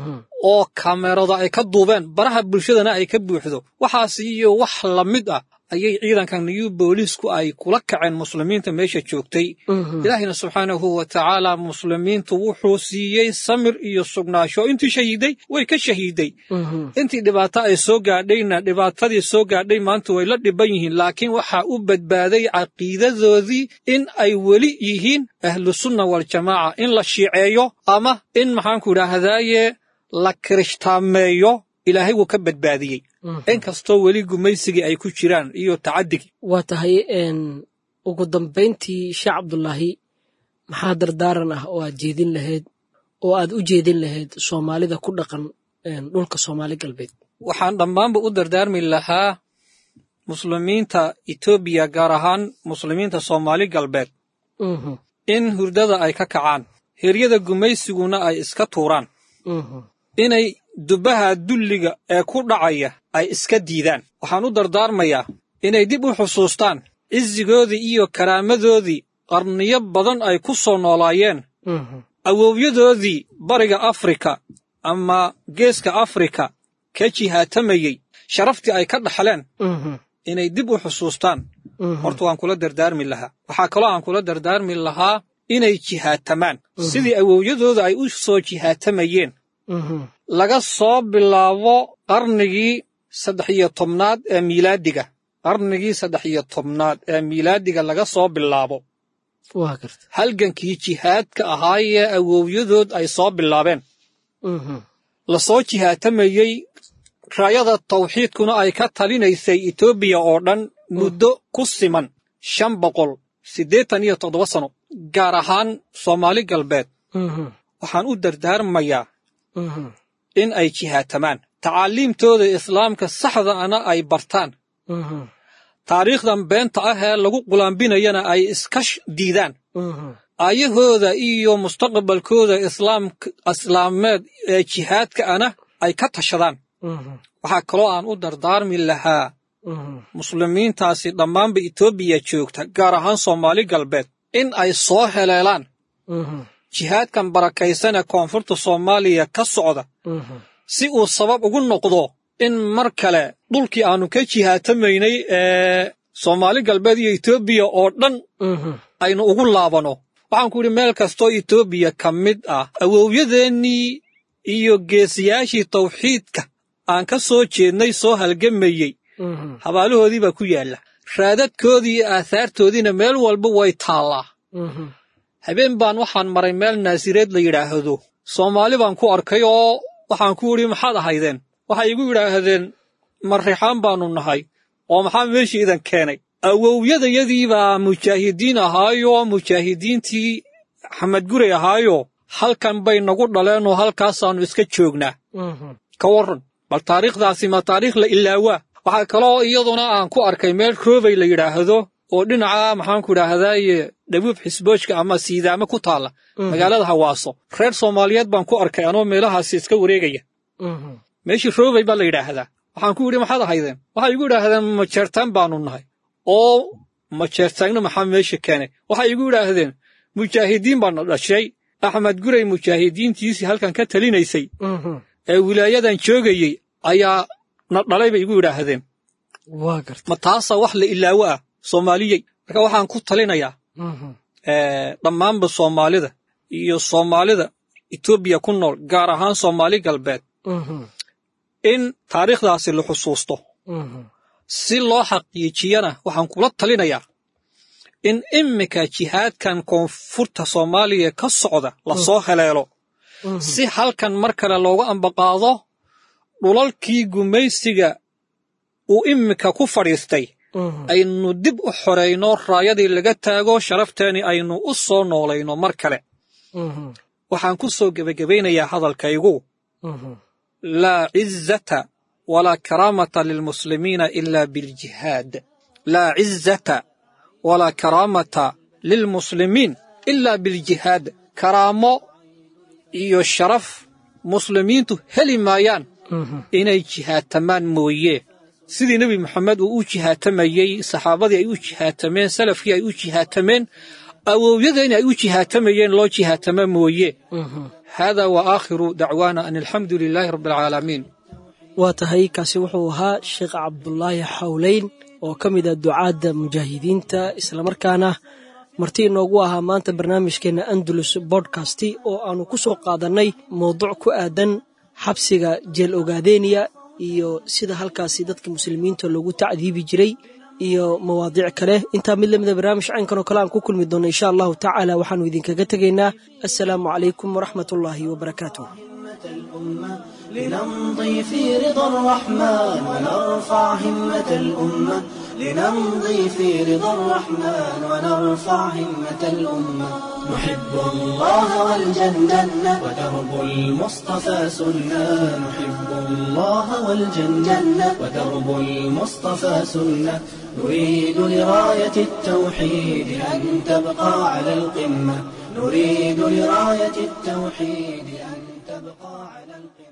oo kaamirada ay ka duubeen baraha bulshadana ay ka buuxdo waxaas iyo wax la mid ah ayay ciidankan new boolisku ay kula kaceen muslimiinta meesha joogtay ilaahina subhanahu wa ta'ala muslimiintu wuxuu siiyay samir iyo sugnaasho intii shahiiday way ka shahiiday intii dhibaato ay soo gaadhayna dhibaatadii soo gaadhay maanta way la dhiban yihiin laakiin waxa u badbaaday caqiidadoodii in ay wali yihiin ahlu sunna wal jamaa in la shiiceeyo ama in maxaan ku raahdaye la kirishtameeyo ilaahay wuu ka badbaadiyay in kastoo weli gumaysigii ay ku jiraan iyo tacadigi waa tahay een ugu dambeyntii Sheekh Cabdullaahi maxaa dardaaran ah oo aad jeedin lahayd oo aad u jeedin lahayd Soomaalida ku dhaqan een dhulka Soomaali galbeed waxaan dhammaanba u dardaarmi lahaa muslimiinta Itoobiya gaar ahaan muslimiinta Soomaali galbeed in hurdada ay ka kacaan heeryada gumaysiguna ay iska tuuraan inay dubaha dulliga ee ku dhacaya ay iska diidaan waxaan u dardaarmayaa inay dib u xusuustaan izzigoodii iyo karaamadoodii qarniyo badan ay ku soo noolaayeen awowyadoodii bariga Afrika ama geeska Afrika ka jihaatamayay sharaftii ay ka dhaxleen inay dib u xusuustaan horta waan kula dardaarmi lahaa waxaa kaloo aan kula dardaarmi lahaa inay jihaatamaan sidii awowyadooda ay u soo jihaatamayeen laga soo bilaabo qarnigii saddex iyo tobnaad ee miilaadiga qarnigii saddex iyo tobnaad ee miilaadiga laga soo bilaabo waa garta halgankii jihaadka ahaayee awowyadood ay soo bilaabeen la soo jihaatamayey raayada tawxiidkuna ay ka talinaysay Itoobiya oo dhan muddo ku siman shan boqol siddeetan iyo toddoba sano gaar ahaan Soomaali galbeed waxaan u dardaarmayaa in ay jihaatamaan tacaaliimtooda islaamka saxda ana ay bartaan taariikhdan beenta ah ee lagu qulaambinayana ay iska diidaan ayahooda iyo mustaqbalkooda islaamka islaameed ee jihaadka ana ay ka tashadaan waxaa kaloo aan u dardaarmi lahaa muslimiintaasi dhammaanba Itoobiya joogta gaar ahaan Soomaali galbeed in ay soo heleelaan jihaadkan barakaysan ee koonfurta Soomaaliya ka socda si uu sabab ugu noqdo in mar kale dhulkii aanu ka jihaatamaynay ee Soomaali galbeed iyo Itoobiya oo dhan aynu ugu laabano waxaan ku yiri meel kasto Itoobiya ka mid ah awowyadeennii iyo geesiyaashii tawxiidka aan ka soo jeednay soo halgamayay habaalahoodii baa ku yaala raadadkoodii iyo aasaartoodiina meel walba way taallaa habeen baan waxaan maray meel naasireed la yidhaahdo Soomaali baan ku arkay oo waxaan ku yiri maxaad ahaydeen waxay igu yiraahdeen marrixaan baanu nahay oo maxaa meeshii idan keenay awowyadayadii baa mujaahidiin ahaayo mujaahidiintii Axmed Gurey ahaayo halkan bay nagu dhaleen oo halkaasaanu iska joognaa ka waran bal taariikhdaasi ma taariikh la ilaawa waxa kaloo iyaduna aan ku arkay meel roobay la yiraahdo oo dhinaca maxaan ku raahday dhabuub xisboojka ama siidaama ku taala magaalada Hawaaso reer Soomaaliyeed baan ku arkay anoo meelahaas iska wareegaya meeshii roobay baa la yiraahdaa waxaan ku yiri maxaad ahaydeen waxay igu yiraahdeen ma jeertaan baanu nahay oo ma jeertaagna maxaa meesha keenay waxay igu yiraahdeen mujaahidiin baan dhashay Axmed Gurey mujaahidiintiisii halkan ka talinaysay ee wilaayadan joogayay ayaa na dhalay bay igu yidhaahdeen waa gartay ma taasa wax la ilaawo ah soomaaliyey marka waxaan ku talinayaa dhammaanba soomaalida iyo soomaalida Itoobiya ku nool gaar ahaan Soomaali galbeed in taariikhdaasi la xusuusto si loo xaqiijiyana waxaan kula talinayaa in imika jihaadkan koonfurta Soomaaliya ka socda la soo heleelo si halkan mar kale looga ambaqaado dhulalkii gumaysiga uu imika ku fadhiistay aynu dib u xoreyno raayadii laga taago sharafteeni aynu u soo noolayno mar kale waxaan ku soo gabagabeynayaa hadalkaygu laa cizzata walaa karaamata lilmuslimiina ilaa biljihaad laa cizzata walaa karaamata lilmuslimiin ilaa biljihaad karaamo iyo sharaf muslimiintu heli maayaan inay jihaatamaan mooye sidii nabi maxamed uu u jihaatamayay saxaabadii ay u jihaatameen salafkii ay u jihaatameen awowyadeen ay u jihaatamayeen loo jihaatama mooye hada wa aakhiru dacwaana an alxamdu lilaahi rabbi alcaalamiin waa tahay kaasi wuxuu ahaa sheekh cabdulaahi xawleyn oo ka mid ah ducaadda mujaahidiinta islamarkaana marti inoogu ahaa maanta barnaamijkeena Andalus podcast oo aanu ku soo qaadanay mowduuc ku aadan xabsiga jeel ogaadeniya iyo sida halkaasi dadka muslimiinta loogu tacdiibi jiray iyo mawaadiic kale inta mid lamida barnaamij caynkan oo kale aan ku kulmi doono insha Allah ta'ala waxaanu idinkaga tageynaa assalaamu alaykum wa rahmatullahi wa barakatuh لنمضي في رضا الرحمن ونرفع همة الأمة لنمضي في رضا الرحمن ونرفع همة الأمة نحب الله والجنة ودرب المصطفى سنة نحب الله والجنة ودرب المصطفى سنة نريد لراية التوحيد أن تبقى على القمة نريد لراية التوحيد أن تبقى على القمة